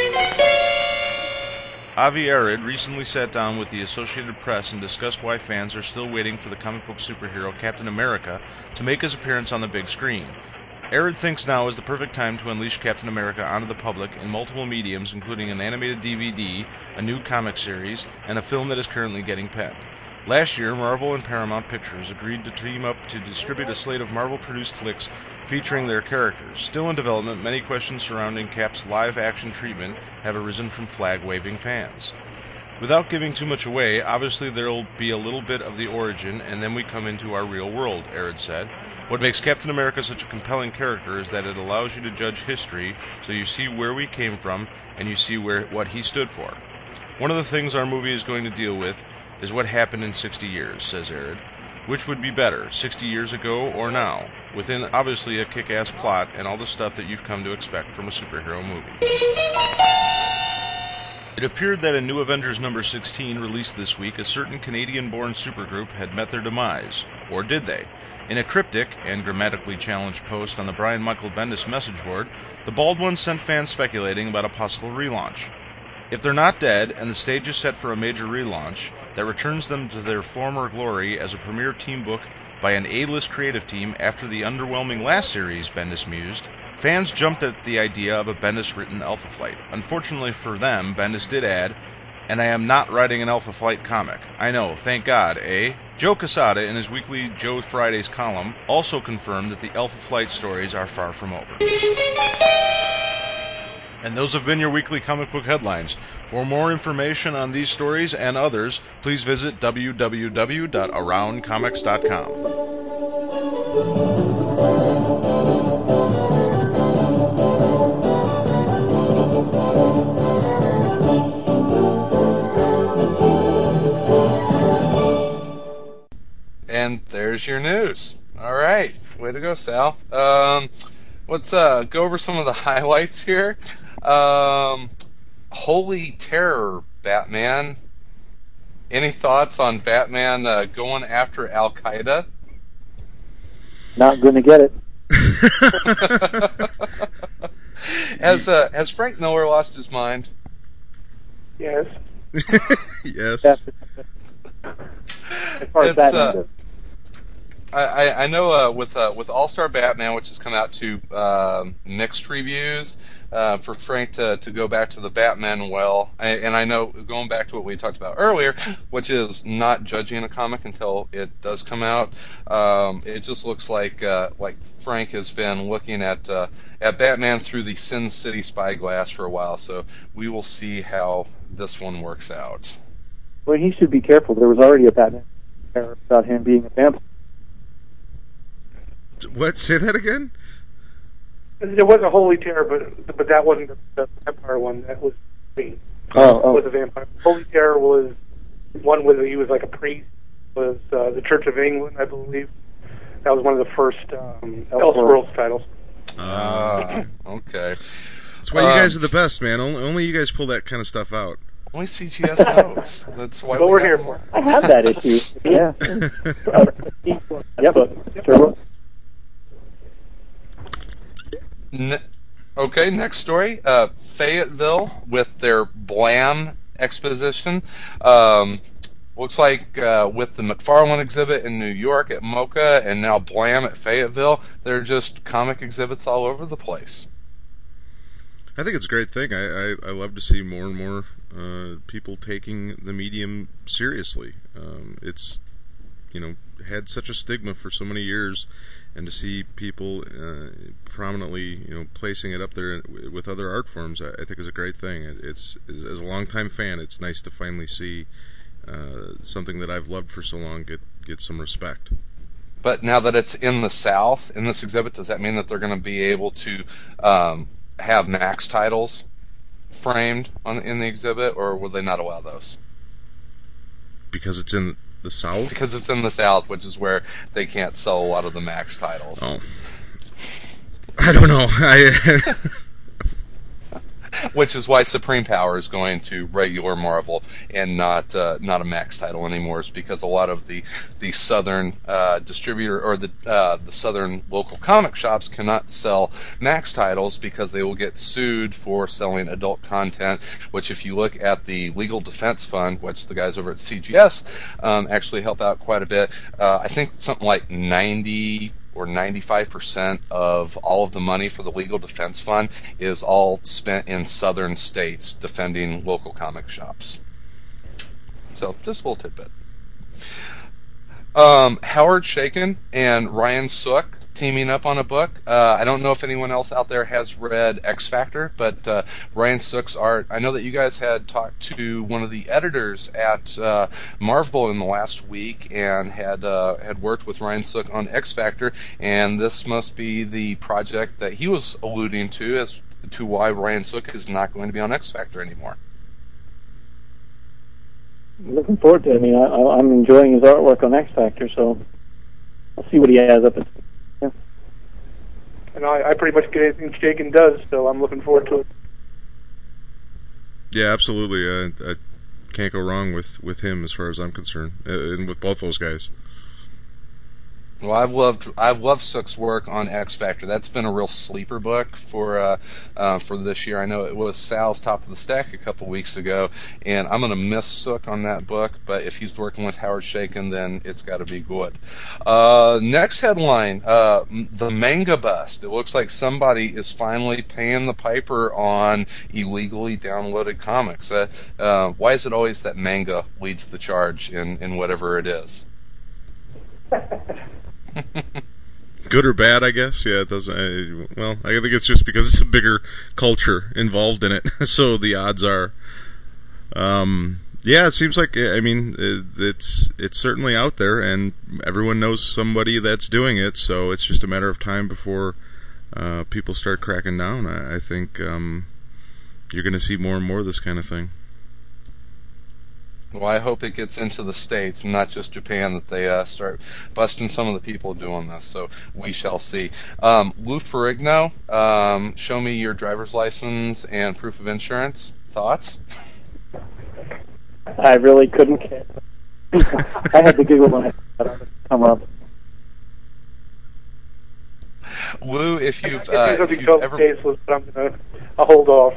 Avi Arad recently sat down with the Associated Press and discussed why fans are still waiting for the comic book superhero Captain America to make his appearance on the big screen. Arad thinks now is the perfect time to unleash Captain America onto the public in multiple mediums, including an animated DVD, a new comic series, and a film that is currently getting penned. Last year, Marvel and Paramount Pictures agreed to team up to distribute a slate of Marvel-produced flicks featuring their characters. Still in development, many questions surrounding Cap's live-action treatment have arisen from flag-waving fans. Without giving too much away, obviously there'll be a little bit of the origin, and then we come into our real world, Arad said. What makes Captain America such a compelling character is that it allows you to judge history, so you see where we came from, and you see what he stood for. One of the things our movie is going to deal with is what happened in 60 years, says Arad. Which would be better, 60 years ago or now? Within, obviously, a kick-ass plot and all the stuff that you've come to expect from a superhero movie. It appeared that in New Avengers number 16, released this week, a certain Canadian-born supergroup had met their demise. Or did they? In a cryptic and grammatically challenged post on the Brian Michael Bendis message board, the Bald One sent fans speculating about a possible relaunch. If they're not dead, and the stage is set for a major relaunch that returns them to their former glory as a premier team book by an A-list creative team after the underwhelming last series, Bendis mused, fans jumped at the idea of a Bendis-written Alpha Flight. Unfortunately for them, Bendis did add, and I am not writing an Alpha Flight comic. I know, thank God, eh? Joe Quesada, in his weekly Joe Fridays column, also confirmed that the Alpha Flight stories are far from over. And those have been your weekly comic book headlines. For more information on these stories and others, please visit www.aroundcomics.com. And there's your news. All right, way to go, Sal. Let's go over some of the highlights here. Holy Terror, Batman. Any thoughts on Batman going after Al-Qaeda? Not going to get it. Has Frank Miller lost his mind? Yes. Yes. As far as Batman goes. I know with All-Star Batman, which has come out to mixed reviews, for Frank to go back to the Batman well, and I know going back to what we talked about earlier, which is not judging a comic until it does come out. It just looks like Frank has been looking at Batman through the Sin City spyglass for a while, so we will see how this one works out. Well, he should be careful. There was already a Batman about him being a vampire. What? Say that again? There was a Holy Terror, but that wasn't the vampire one. That was was a vampire. Holy Terror was one where he was like a priest. Was the Church of England, I believe. That was one of the first Elseworlds titles. Okay. That's why you guys are the best, man. Only you guys pull that kind of stuff out. Only CGS knows. That's why we're here for. I have that issue. Yeah. Yep. Sure. Okay, next story. Fayetteville with their Blam exposition. Looks like with the McFarlane exhibit in New York at MoCA and now Blam at Fayetteville, they're just comic exhibits all over the place. I think it's a great thing. I love to see more and more people taking the medium seriously. It's had such a stigma for so many years, and to see people prominently placing it up there with other art forms, I think is a great thing. It's as a longtime fan, it's nice to finally see something that I've loved for so long get some respect. But now that it's in the South in this exhibit, does that mean that they're going to be able to have Max titles framed in the exhibit, or will they not allow those? Because it's in the South? Because it's in the South, which is where they can't sell a lot of the Max titles. Oh. I don't know. Which is why Supreme Power is going to regular Marvel and not a Max title anymore, is because a lot of the southern distributor or the southern local comic shops cannot sell Max titles because they will get sued for selling adult content, which if you look at the Legal Defense Fund, which the guys over at CGS actually help out quite a bit, I think something like 90 or 95% of all of the money for the Legal Defense Fund is all spent in southern states defending local comic shops. So, just a little tidbit. Howard Chaykin and Ryan Sook teaming up on a book. I don't know if anyone else out there has read X Factor, but Ryan Sook's art, I know that you guys had talked to one of the editors at Marvel in the last week and had worked with Ryan Sook on X Factor, and this must be the project that he was alluding to as to why Ryan Sook is not going to be on X Factor anymore. Looking forward to it. I mean, I'm enjoying his artwork on X Factor, so I'll see what he has up. And I pretty much get anything Chaykin does, so I'm looking forward to it. Yeah, absolutely. I can't go wrong with him as far as I'm concerned, and with both those guys. Well, I've loved Sook's work on X Factor. That's been a real sleeper book for this year. I know it was Sal's Top of the Stack a couple weeks ago, and I'm going to miss Sook on that book. But if he's working with Howard Chaykin, then it's got to be good. Next headline: the manga bust. It looks like somebody is finally paying the piper on illegally downloaded comics. Why is it always that manga leads the charge in whatever it is? Good or bad, I guess. Yeah, it doesn't. Well, I think it's just because it's a bigger culture involved in it, so the odds are. Yeah, it seems like. I mean, it's certainly out there, and everyone knows somebody that's doing it. So it's just a matter of time before people start cracking down. I think you're going to see more and more of this kind of thing. Well, I hope it gets into the States, not just Japan, that they start busting some of the people doing this. So we shall see. Lou Ferrigno, show me your driver's license and proof of insurance. Thoughts? I really couldn't care. I had to Google when I thought it would come up. Lou, if you've ever... Caseless, but I'll hold off.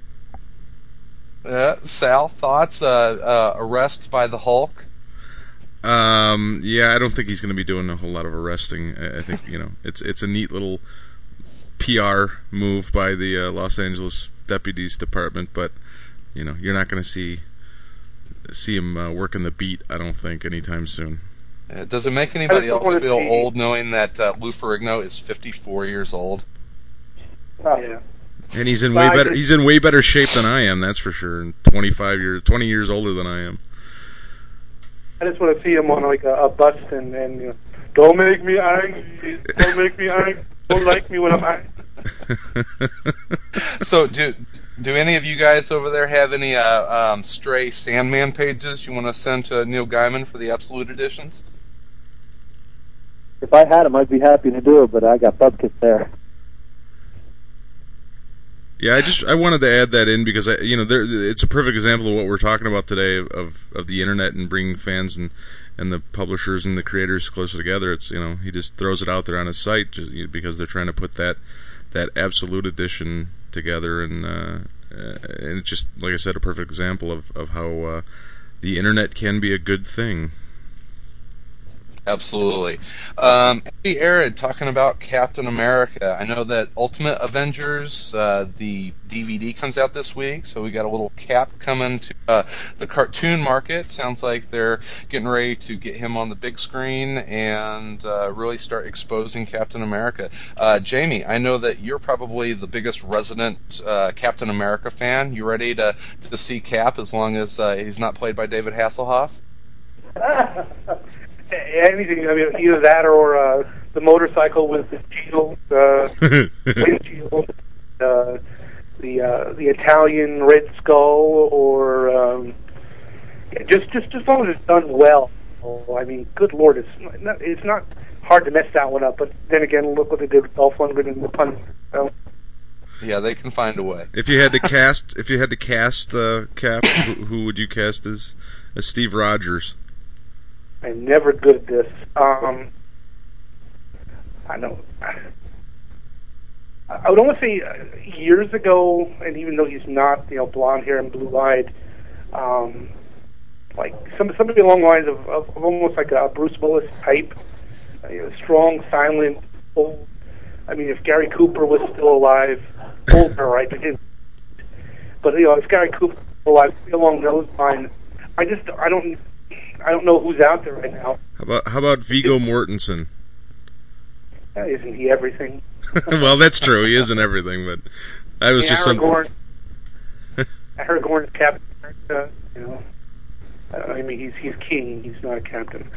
Sal, thoughts? Arrest by the Hulk? Yeah, I don't think he's going to be doing a whole lot of arresting. I think it's a neat little PR move by the Los Angeles Deputies Department, but you're not going to see him working the beat. I don't think anytime soon. Does it make anybody else feel old knowing that Lou Ferrigno is 54 years old? Yeah. And he's in way better shape than I am. That's for sure. And 20 years older than I am. I just want to see him on like a bus and don't make me angry. Don't make me angry. Don't like me when I'm angry. So do any of you guys over there have any stray Sandman pages you want to send to Neil Gaiman for the Absolute Editions? If I had them, I'd be happy to do it, but I got bupkis there. Yeah, I wanted to add that in because it's a perfect example of what we're talking about today of the internet and bringing fans and the publishers and the creators closer together. It's he just throws it out there on his site because they're trying to put that Absolute Edition together, and it's just, like I said, a perfect example of how the internet can be a good thing. Absolutely. Andy Arid talking about Captain America. I know that Ultimate Avengers, the DVD comes out this week, so we got a little Cap coming to the cartoon market. Sounds like they're getting ready to get him on the big screen and really start exposing Captain America. Jamie, I know that you're probably the biggest resident Captain America fan. You ready to see Cap as long as he's not played by David Hasselhoff? Anything. I mean, either that or the motorcycle with the shield, windshield, the Italian Red Skull, or just as long as it's done well. I mean, good Lord, it's not hard to mess that one up. But then again, look what they did with Dolph Lundgren and the Punisher. So. Yeah, they can find a way. If you had to cast, Cap, who would you cast as Steve Rogers? I'm never good at this. I know. I would almost say years ago, and even though he's not, blonde hair and blue-eyed, like somebody along the lines of almost like a Bruce Willis type, strong, silent, old. I mean, if Gary Cooper was still alive, older, right? But if Gary Cooper was still alive, along those lines, I don't know who's out there right now. How about Viggo Mortensen? Isn't he everything? Well, that's true. He isn't everything, but I was just Aragorn. Aragorn's Captain America. I mean, he's king. He's not a captain.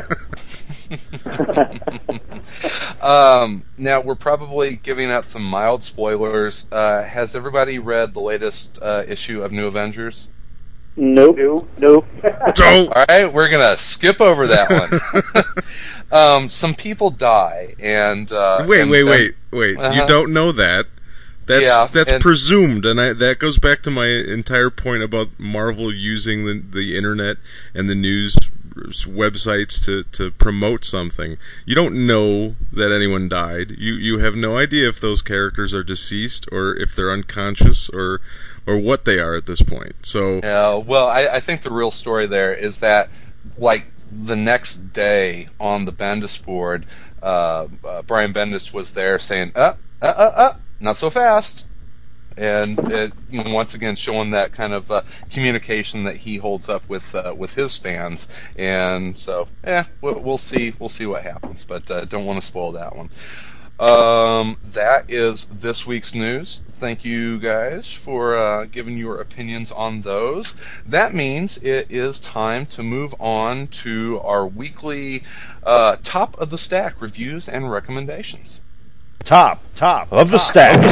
Now we're probably giving out some mild spoilers. Has everybody read the latest issue of New Avengers? Nope. Don't. All right, we're gonna skip over that one. Some people die, and wait. Uh-huh. You don't know that. That's presumed, and that goes back to my entire point about Marvel using the internet and the news websites to promote something. You don't know that anyone died. You have no idea if those characters are deceased or if they're unconscious or what they are at this point. So well, I think the real story there is that, like, the next day on the Bendis board, Brian Bendis was there saying, not so fast. And once again, showing that kind of communication that he holds up with his fans, and so we'll see what happens, but don't want to spoil that one. That is this week's news. Thank you guys for giving your opinions on those. That means it is time to move on to our weekly top of the stack reviews and recommendations. Top of the stack.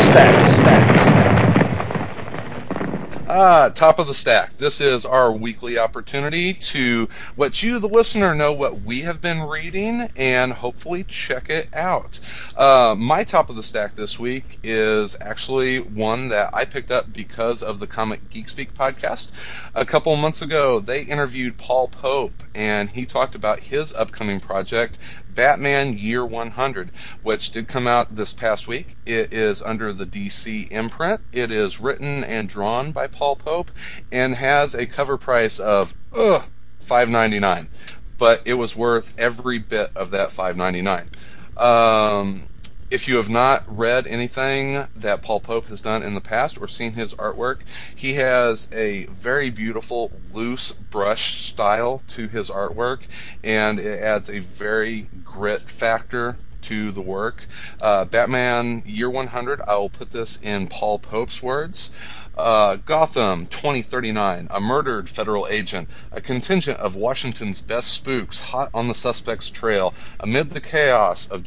Top of the stack. This is our weekly opportunity to let you, the listener, know what we have been reading and hopefully check it out. My top of the stack this week is actually one that I picked up because of the Comic Geek Speak podcast. A couple of months ago, they interviewed Paul Pope, and he talked about his upcoming project, Batman Year 100, which did come out this past week. It is under the DC imprint. It is written and drawn by Paul Pope and has a cover price of $5.99. but it was worth every bit of that $5.99. If you have not read anything that Paul Pope has done in the past or seen his artwork, he has a very beautiful, loose brush style to his artwork, and it adds a very grit factor to the work. Batman Year 100, I will put this in Paul Pope's words. Gotham 2039, a murdered federal agent, a contingent of Washington's best spooks hot on the suspect's trail amid the chaos of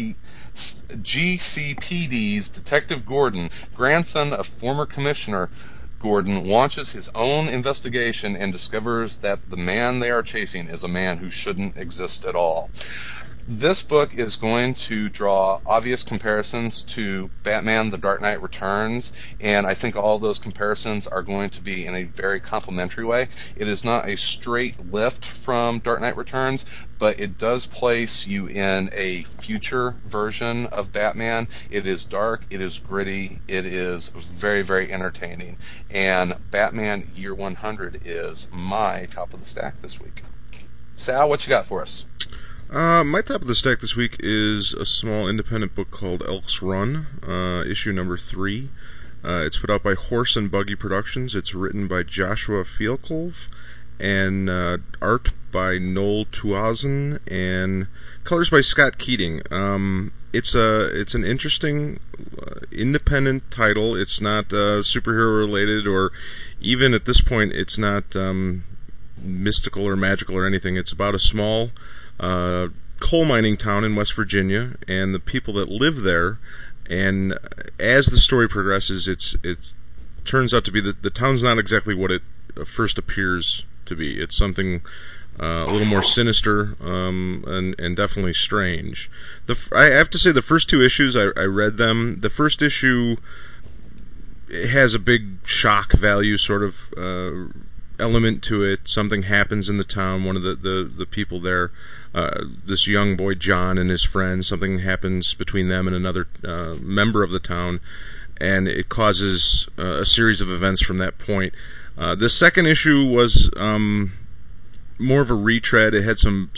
GCPD's Detective Gordon, grandson of former Commissioner Gordon, launches his own investigation and discovers that the man they are chasing is a man who shouldn't exist at all. This book is going to draw obvious comparisons to Batman: The Dark Knight Returns, and I think all those comparisons are going to be in a very complimentary way. It is not a straight lift from Dark Knight Returns, but it does place you in a future version of Batman. It is dark, it is gritty, it is very, very entertaining, and Batman Year 100 is my top of the stack this week. Sal, what you got for us? My top of the stack this week is a small independent book called Elk's Run, issue number 3. It's put out by Horse and Buggy Productions. It's written by Joshua Fialkov and art by Noel Tuazon and colors by Scott Keating. It's an interesting independent title. It's not superhero related, or even at this point, it's not mystical or magical or anything. It's about a small coal mining town in West Virginia and the people that live there. And as the story progresses, it turns out to be that the town's not exactly what it first appears to be. It's something a little more sinister and definitely strange. I have to say, the first 2 issues, I read them. The first issue has a big shock value sort of element to it. Something happens in the town. One of the people there, this young boy John and his friends, something happens between them and another member of the town, and it causes a series of events from that point. The second issue was more of a retread. It had some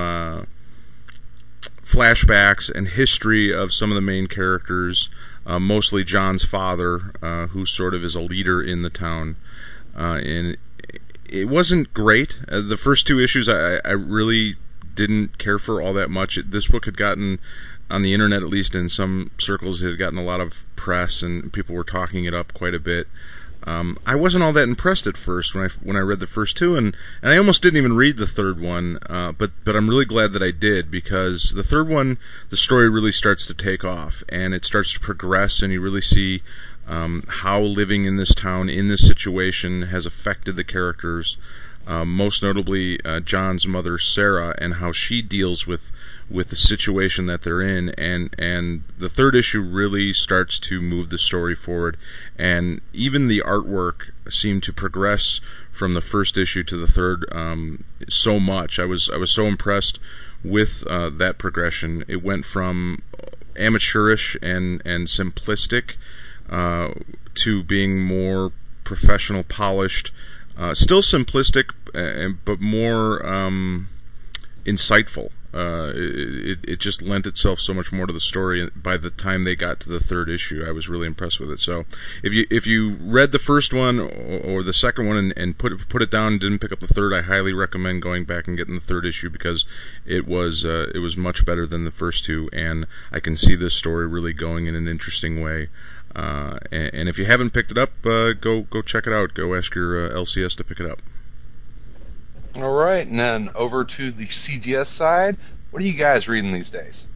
flashbacks and history of some of the main characters, mostly John's father, who sort of is a leader in the town, and it wasn't great. The first 2 issues I really didn't care for all that much. This book had gotten, on the internet at least in some circles, it had gotten a lot of press and people were talking it up quite a bit. I wasn't all that impressed at first when I read the first 2, and I almost didn't even read the third one, but I'm really glad that I did, because the third one, the story really starts to take off, and it starts to progress, and you really see how living in this town, in this situation, has affected the characters, most notably John's mother, Sarah, and how she deals with the situation that they're in, and the third issue really starts to move the story forward, and even the artwork seemed to progress from the first issue to the third so much. I was so impressed with that progression. It went from amateurish and simplistic to being more professional, polished, still simplistic, but more insightful. It just lent itself so much more to the story. By the time they got to the third issue, I was really impressed with it. So, if you read the first one or the second one and put it down and didn't pick up the third, I highly recommend going back and getting the third issue, because it was much better than the first 2, and I can see this story really going in an interesting way. And if you haven't picked it up, go check it out. Go ask your LCS to pick it up. All right, and then over to the CGS side. What are you guys reading these days?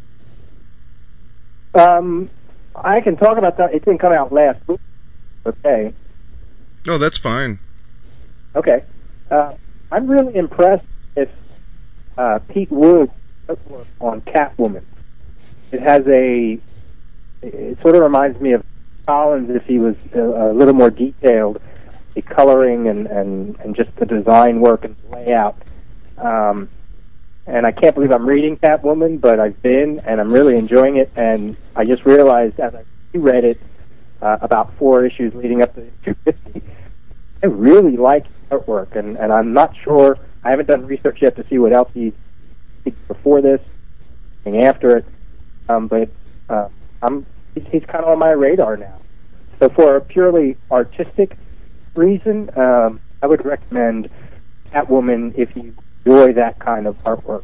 I can talk about that. It didn't come out last week. Okay. Oh, that's fine. Okay. I'm really impressed with Pete Wood's artwork on Catwoman. It sort of reminds me of Collins if he was a little more detailed, the coloring and just the design work and layout. And I can't believe I'm reading Catwoman, but I've been, and I'm really enjoying it. And I just realized as I reread it about 4 issues leading up to 250, I really like artwork, and I'm not sure. I haven't done research yet to see what else he did before this and after it. But he's kind of on my radar now. So for a purely artistic reason, I would recommend Catwoman if you enjoy that kind of artwork.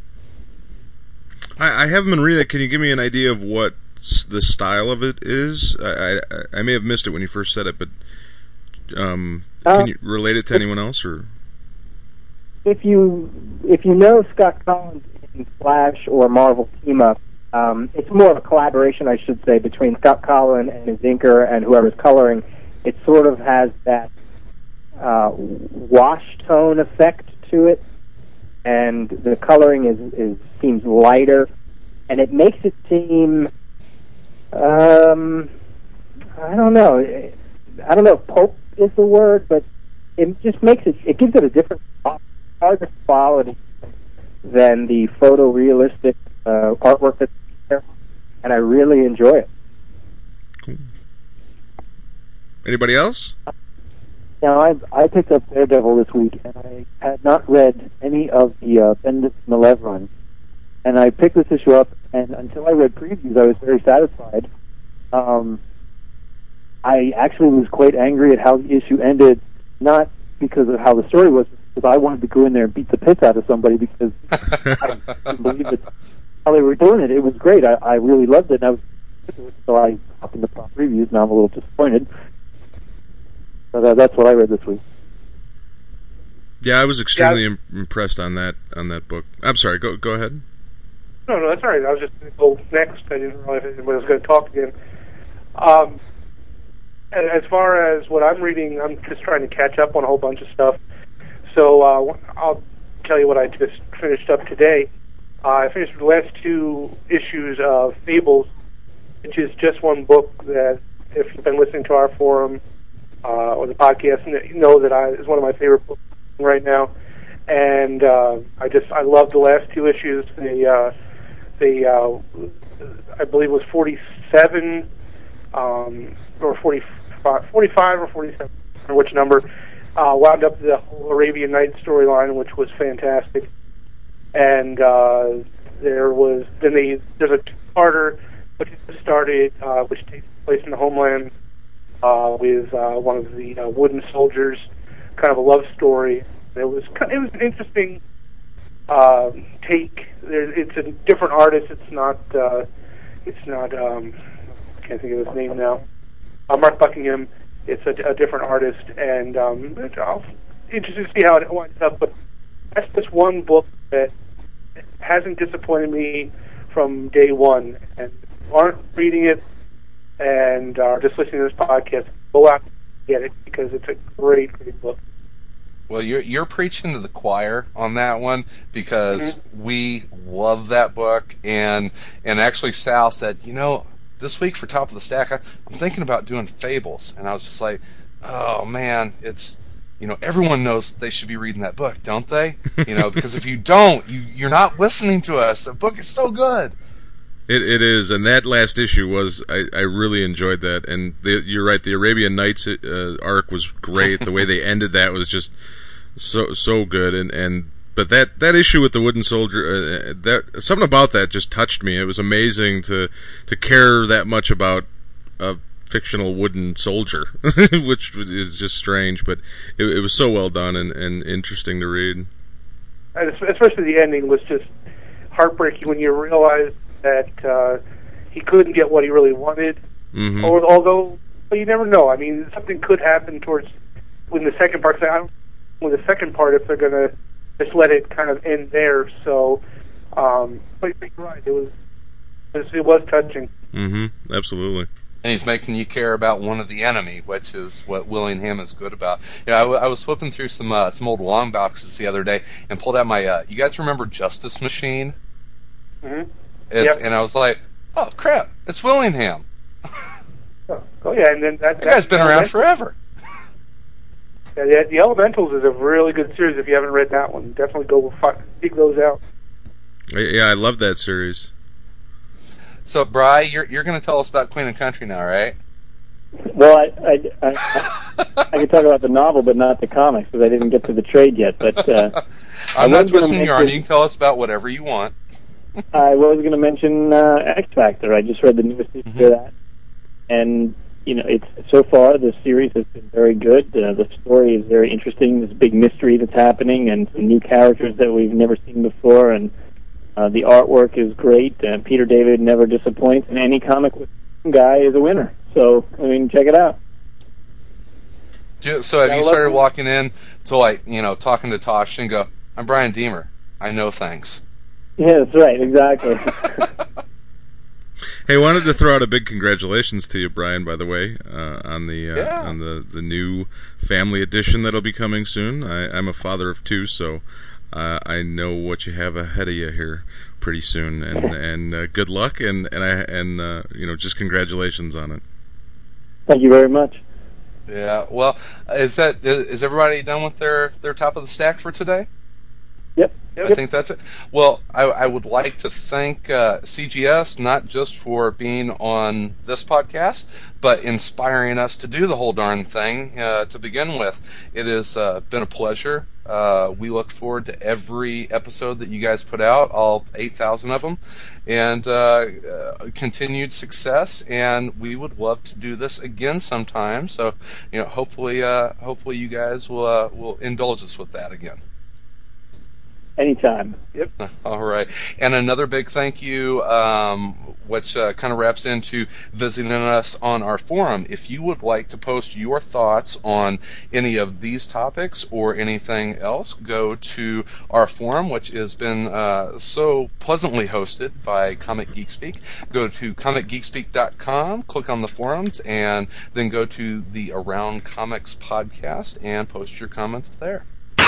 I haven't been reading it. Can you give me an idea of what the style of it is? I may have missed it when you first said it, but can you relate it to anyone else? Or if you know Scott Collins in Flash or Marvel Team Up, it's more of a collaboration, I should say, between Scott Collins and his inker and whoever's coloring. It sort of has that wash tone effect to it, and the coloring seems lighter, and it makes it seem I don't know if pulp is the word, but it just it gives it a different artist quality than the photorealistic artwork that's there, and I really enjoy it. Cool. Anybody else? Now, I picked up Daredevil this week, and I had not read any of the Bendis Malev runs. And I picked this issue up, and until I read previews, I was very satisfied. I actually was quite angry at how the issue ended, not because of how the story was, because I wanted to go in there and beat the piss out of somebody because I couldn't believe it. How they were doing it. It was great. I really loved it, and so I hopped into prompt previews, and I'm a little disappointed. But that's what I read this week. Yeah, I was extremely impressed on that book. I'm sorry. Go ahead. No, that's all right. I was just going to go next. I didn't realize anybody was going to talk again. As far as what I'm reading, I'm just trying to catch up on a whole bunch of stuff. So I'll tell you what I just finished up today. I finished the last 2 issues of Fables, which is just one book that, if you've been listening to our forum or the podcast, you know that it's one of my favorite books right now. And I love the last 2 issues. I believe it was 47 or 45 or 47, or which number, wound up the whole Arabian Nights storyline, which was fantastic. And there's a 2-parter which started, which takes place in the homeland with one of the wooden soldiers, kind of a love story. It was an interesting take. It's a different artist. It's not I can't think of his name now. Mark Buckingham. It's a different artist, and I'm interested to see how it winds up. But that's just one book that hasn't disappointed me from day one. And if you aren't reading it and are just listening to this podcast, go out and get it, because it's a great book. Well, you're preaching to the choir on that one, because we love that book, and actually Sal said, this week for Top of the Stack, I'm thinking about doing Fables, and I was just like, oh man, it's, everyone knows they should be reading that book, don't they? Because if you don't, you're not listening to us. The book is so good. It is, and that last issue was, I really enjoyed that, and you're right, the Arabian Nights arc was great. The way they ended that was just so good, but that issue with the wooden soldier, something about that just touched me. It was amazing to care that much about a fictional wooden soldier, which is just strange, but it was so well done and interesting to read. And especially the ending was just heartbreaking when you realize that he couldn't get what he really wanted. Mm-hmm. Although you never know. I mean, something could happen towards when the second part. I don't know with the second part if they're going to just let it kind of end there. So, but you're right. It was touching. Mm-hmm. Absolutely. And he's making you care about one of the enemy, which is what Willingham is good about. I was flipping through some old long boxes the other day and pulled out my. You guys remember Justice Machine? Mm-hmm. Yep. And I was like, oh crap, it's Willingham. Oh yeah, and then that guy's been around forever. Yeah, the Elementals is a really good series. If you haven't read that one, definitely go dig those out. Yeah, I love that series. So, Bri, you're going to tell us about Queen and Country now, right? Well, I I could talk about the novel, but not the comics, because I didn't get to the trade yet. But I'm not twisting your arm. You can tell us about whatever you want. I was going to mention X Factor. I just read the newest issue of that, and it's so far the series has been very good. The story is very interesting. There's a big mystery that's happening, and some new characters that we've never seen before, and the artwork is great. Peter David never disappoints, and any comic with guy is a winner. So check it out. So have you started walking in to talking to Tosh and go, "I'm Brian Deemer. I know things." Yeah, that's right. Exactly. Hey, wanted to throw out a big congratulations to you, Brian, by the way, on the new family edition that'll be coming soon. I'm a father of 2, so I know what you have ahead of you here pretty soon, and good luck, and just congratulations on it. Thank you very much. Yeah. Well, is everybody done with their top of the stack for today? Yep. I think that's it. Well, I would like to thank CGS not just for being on this podcast, but inspiring us to do the whole darn thing to begin with. It has been a pleasure. We look forward to every episode that you guys put out, all 8,000 of them, and continued success. And we would love to do this again sometime. So, hopefully you guys will indulge us with that again. Anytime. Yep. All right. And another big thank you, which kind of wraps into visiting us on our forum. If you would like to post your thoughts on any of these topics or anything else, go to our forum, which has been so pleasantly hosted by Comic Geek Speak. Go to comicgeekspeak.com, click on the forums, and then go to the Around Comics podcast and post your comments there.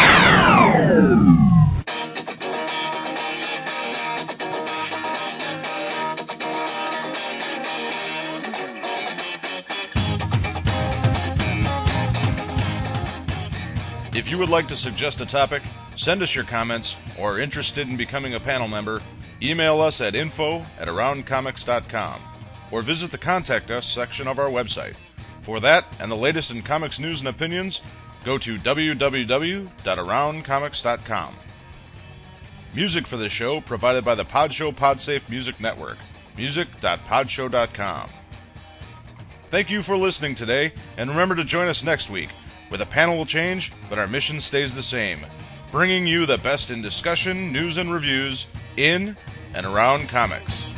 If you would like to suggest a topic, send us your comments, or are interested in becoming a panel member, email us at info@aroundcomics.com, or visit the Contact Us section of our website. For that and the latest in comics news and opinions, go to www.aroundcomics.com. Music for this show provided by the Podshow Podsafe Music Network, music.podshow.com. Thank you for listening today, and remember to join us next week, where the panel will change, but our mission stays the same, bringing you the best in discussion, news, and reviews in and around comics.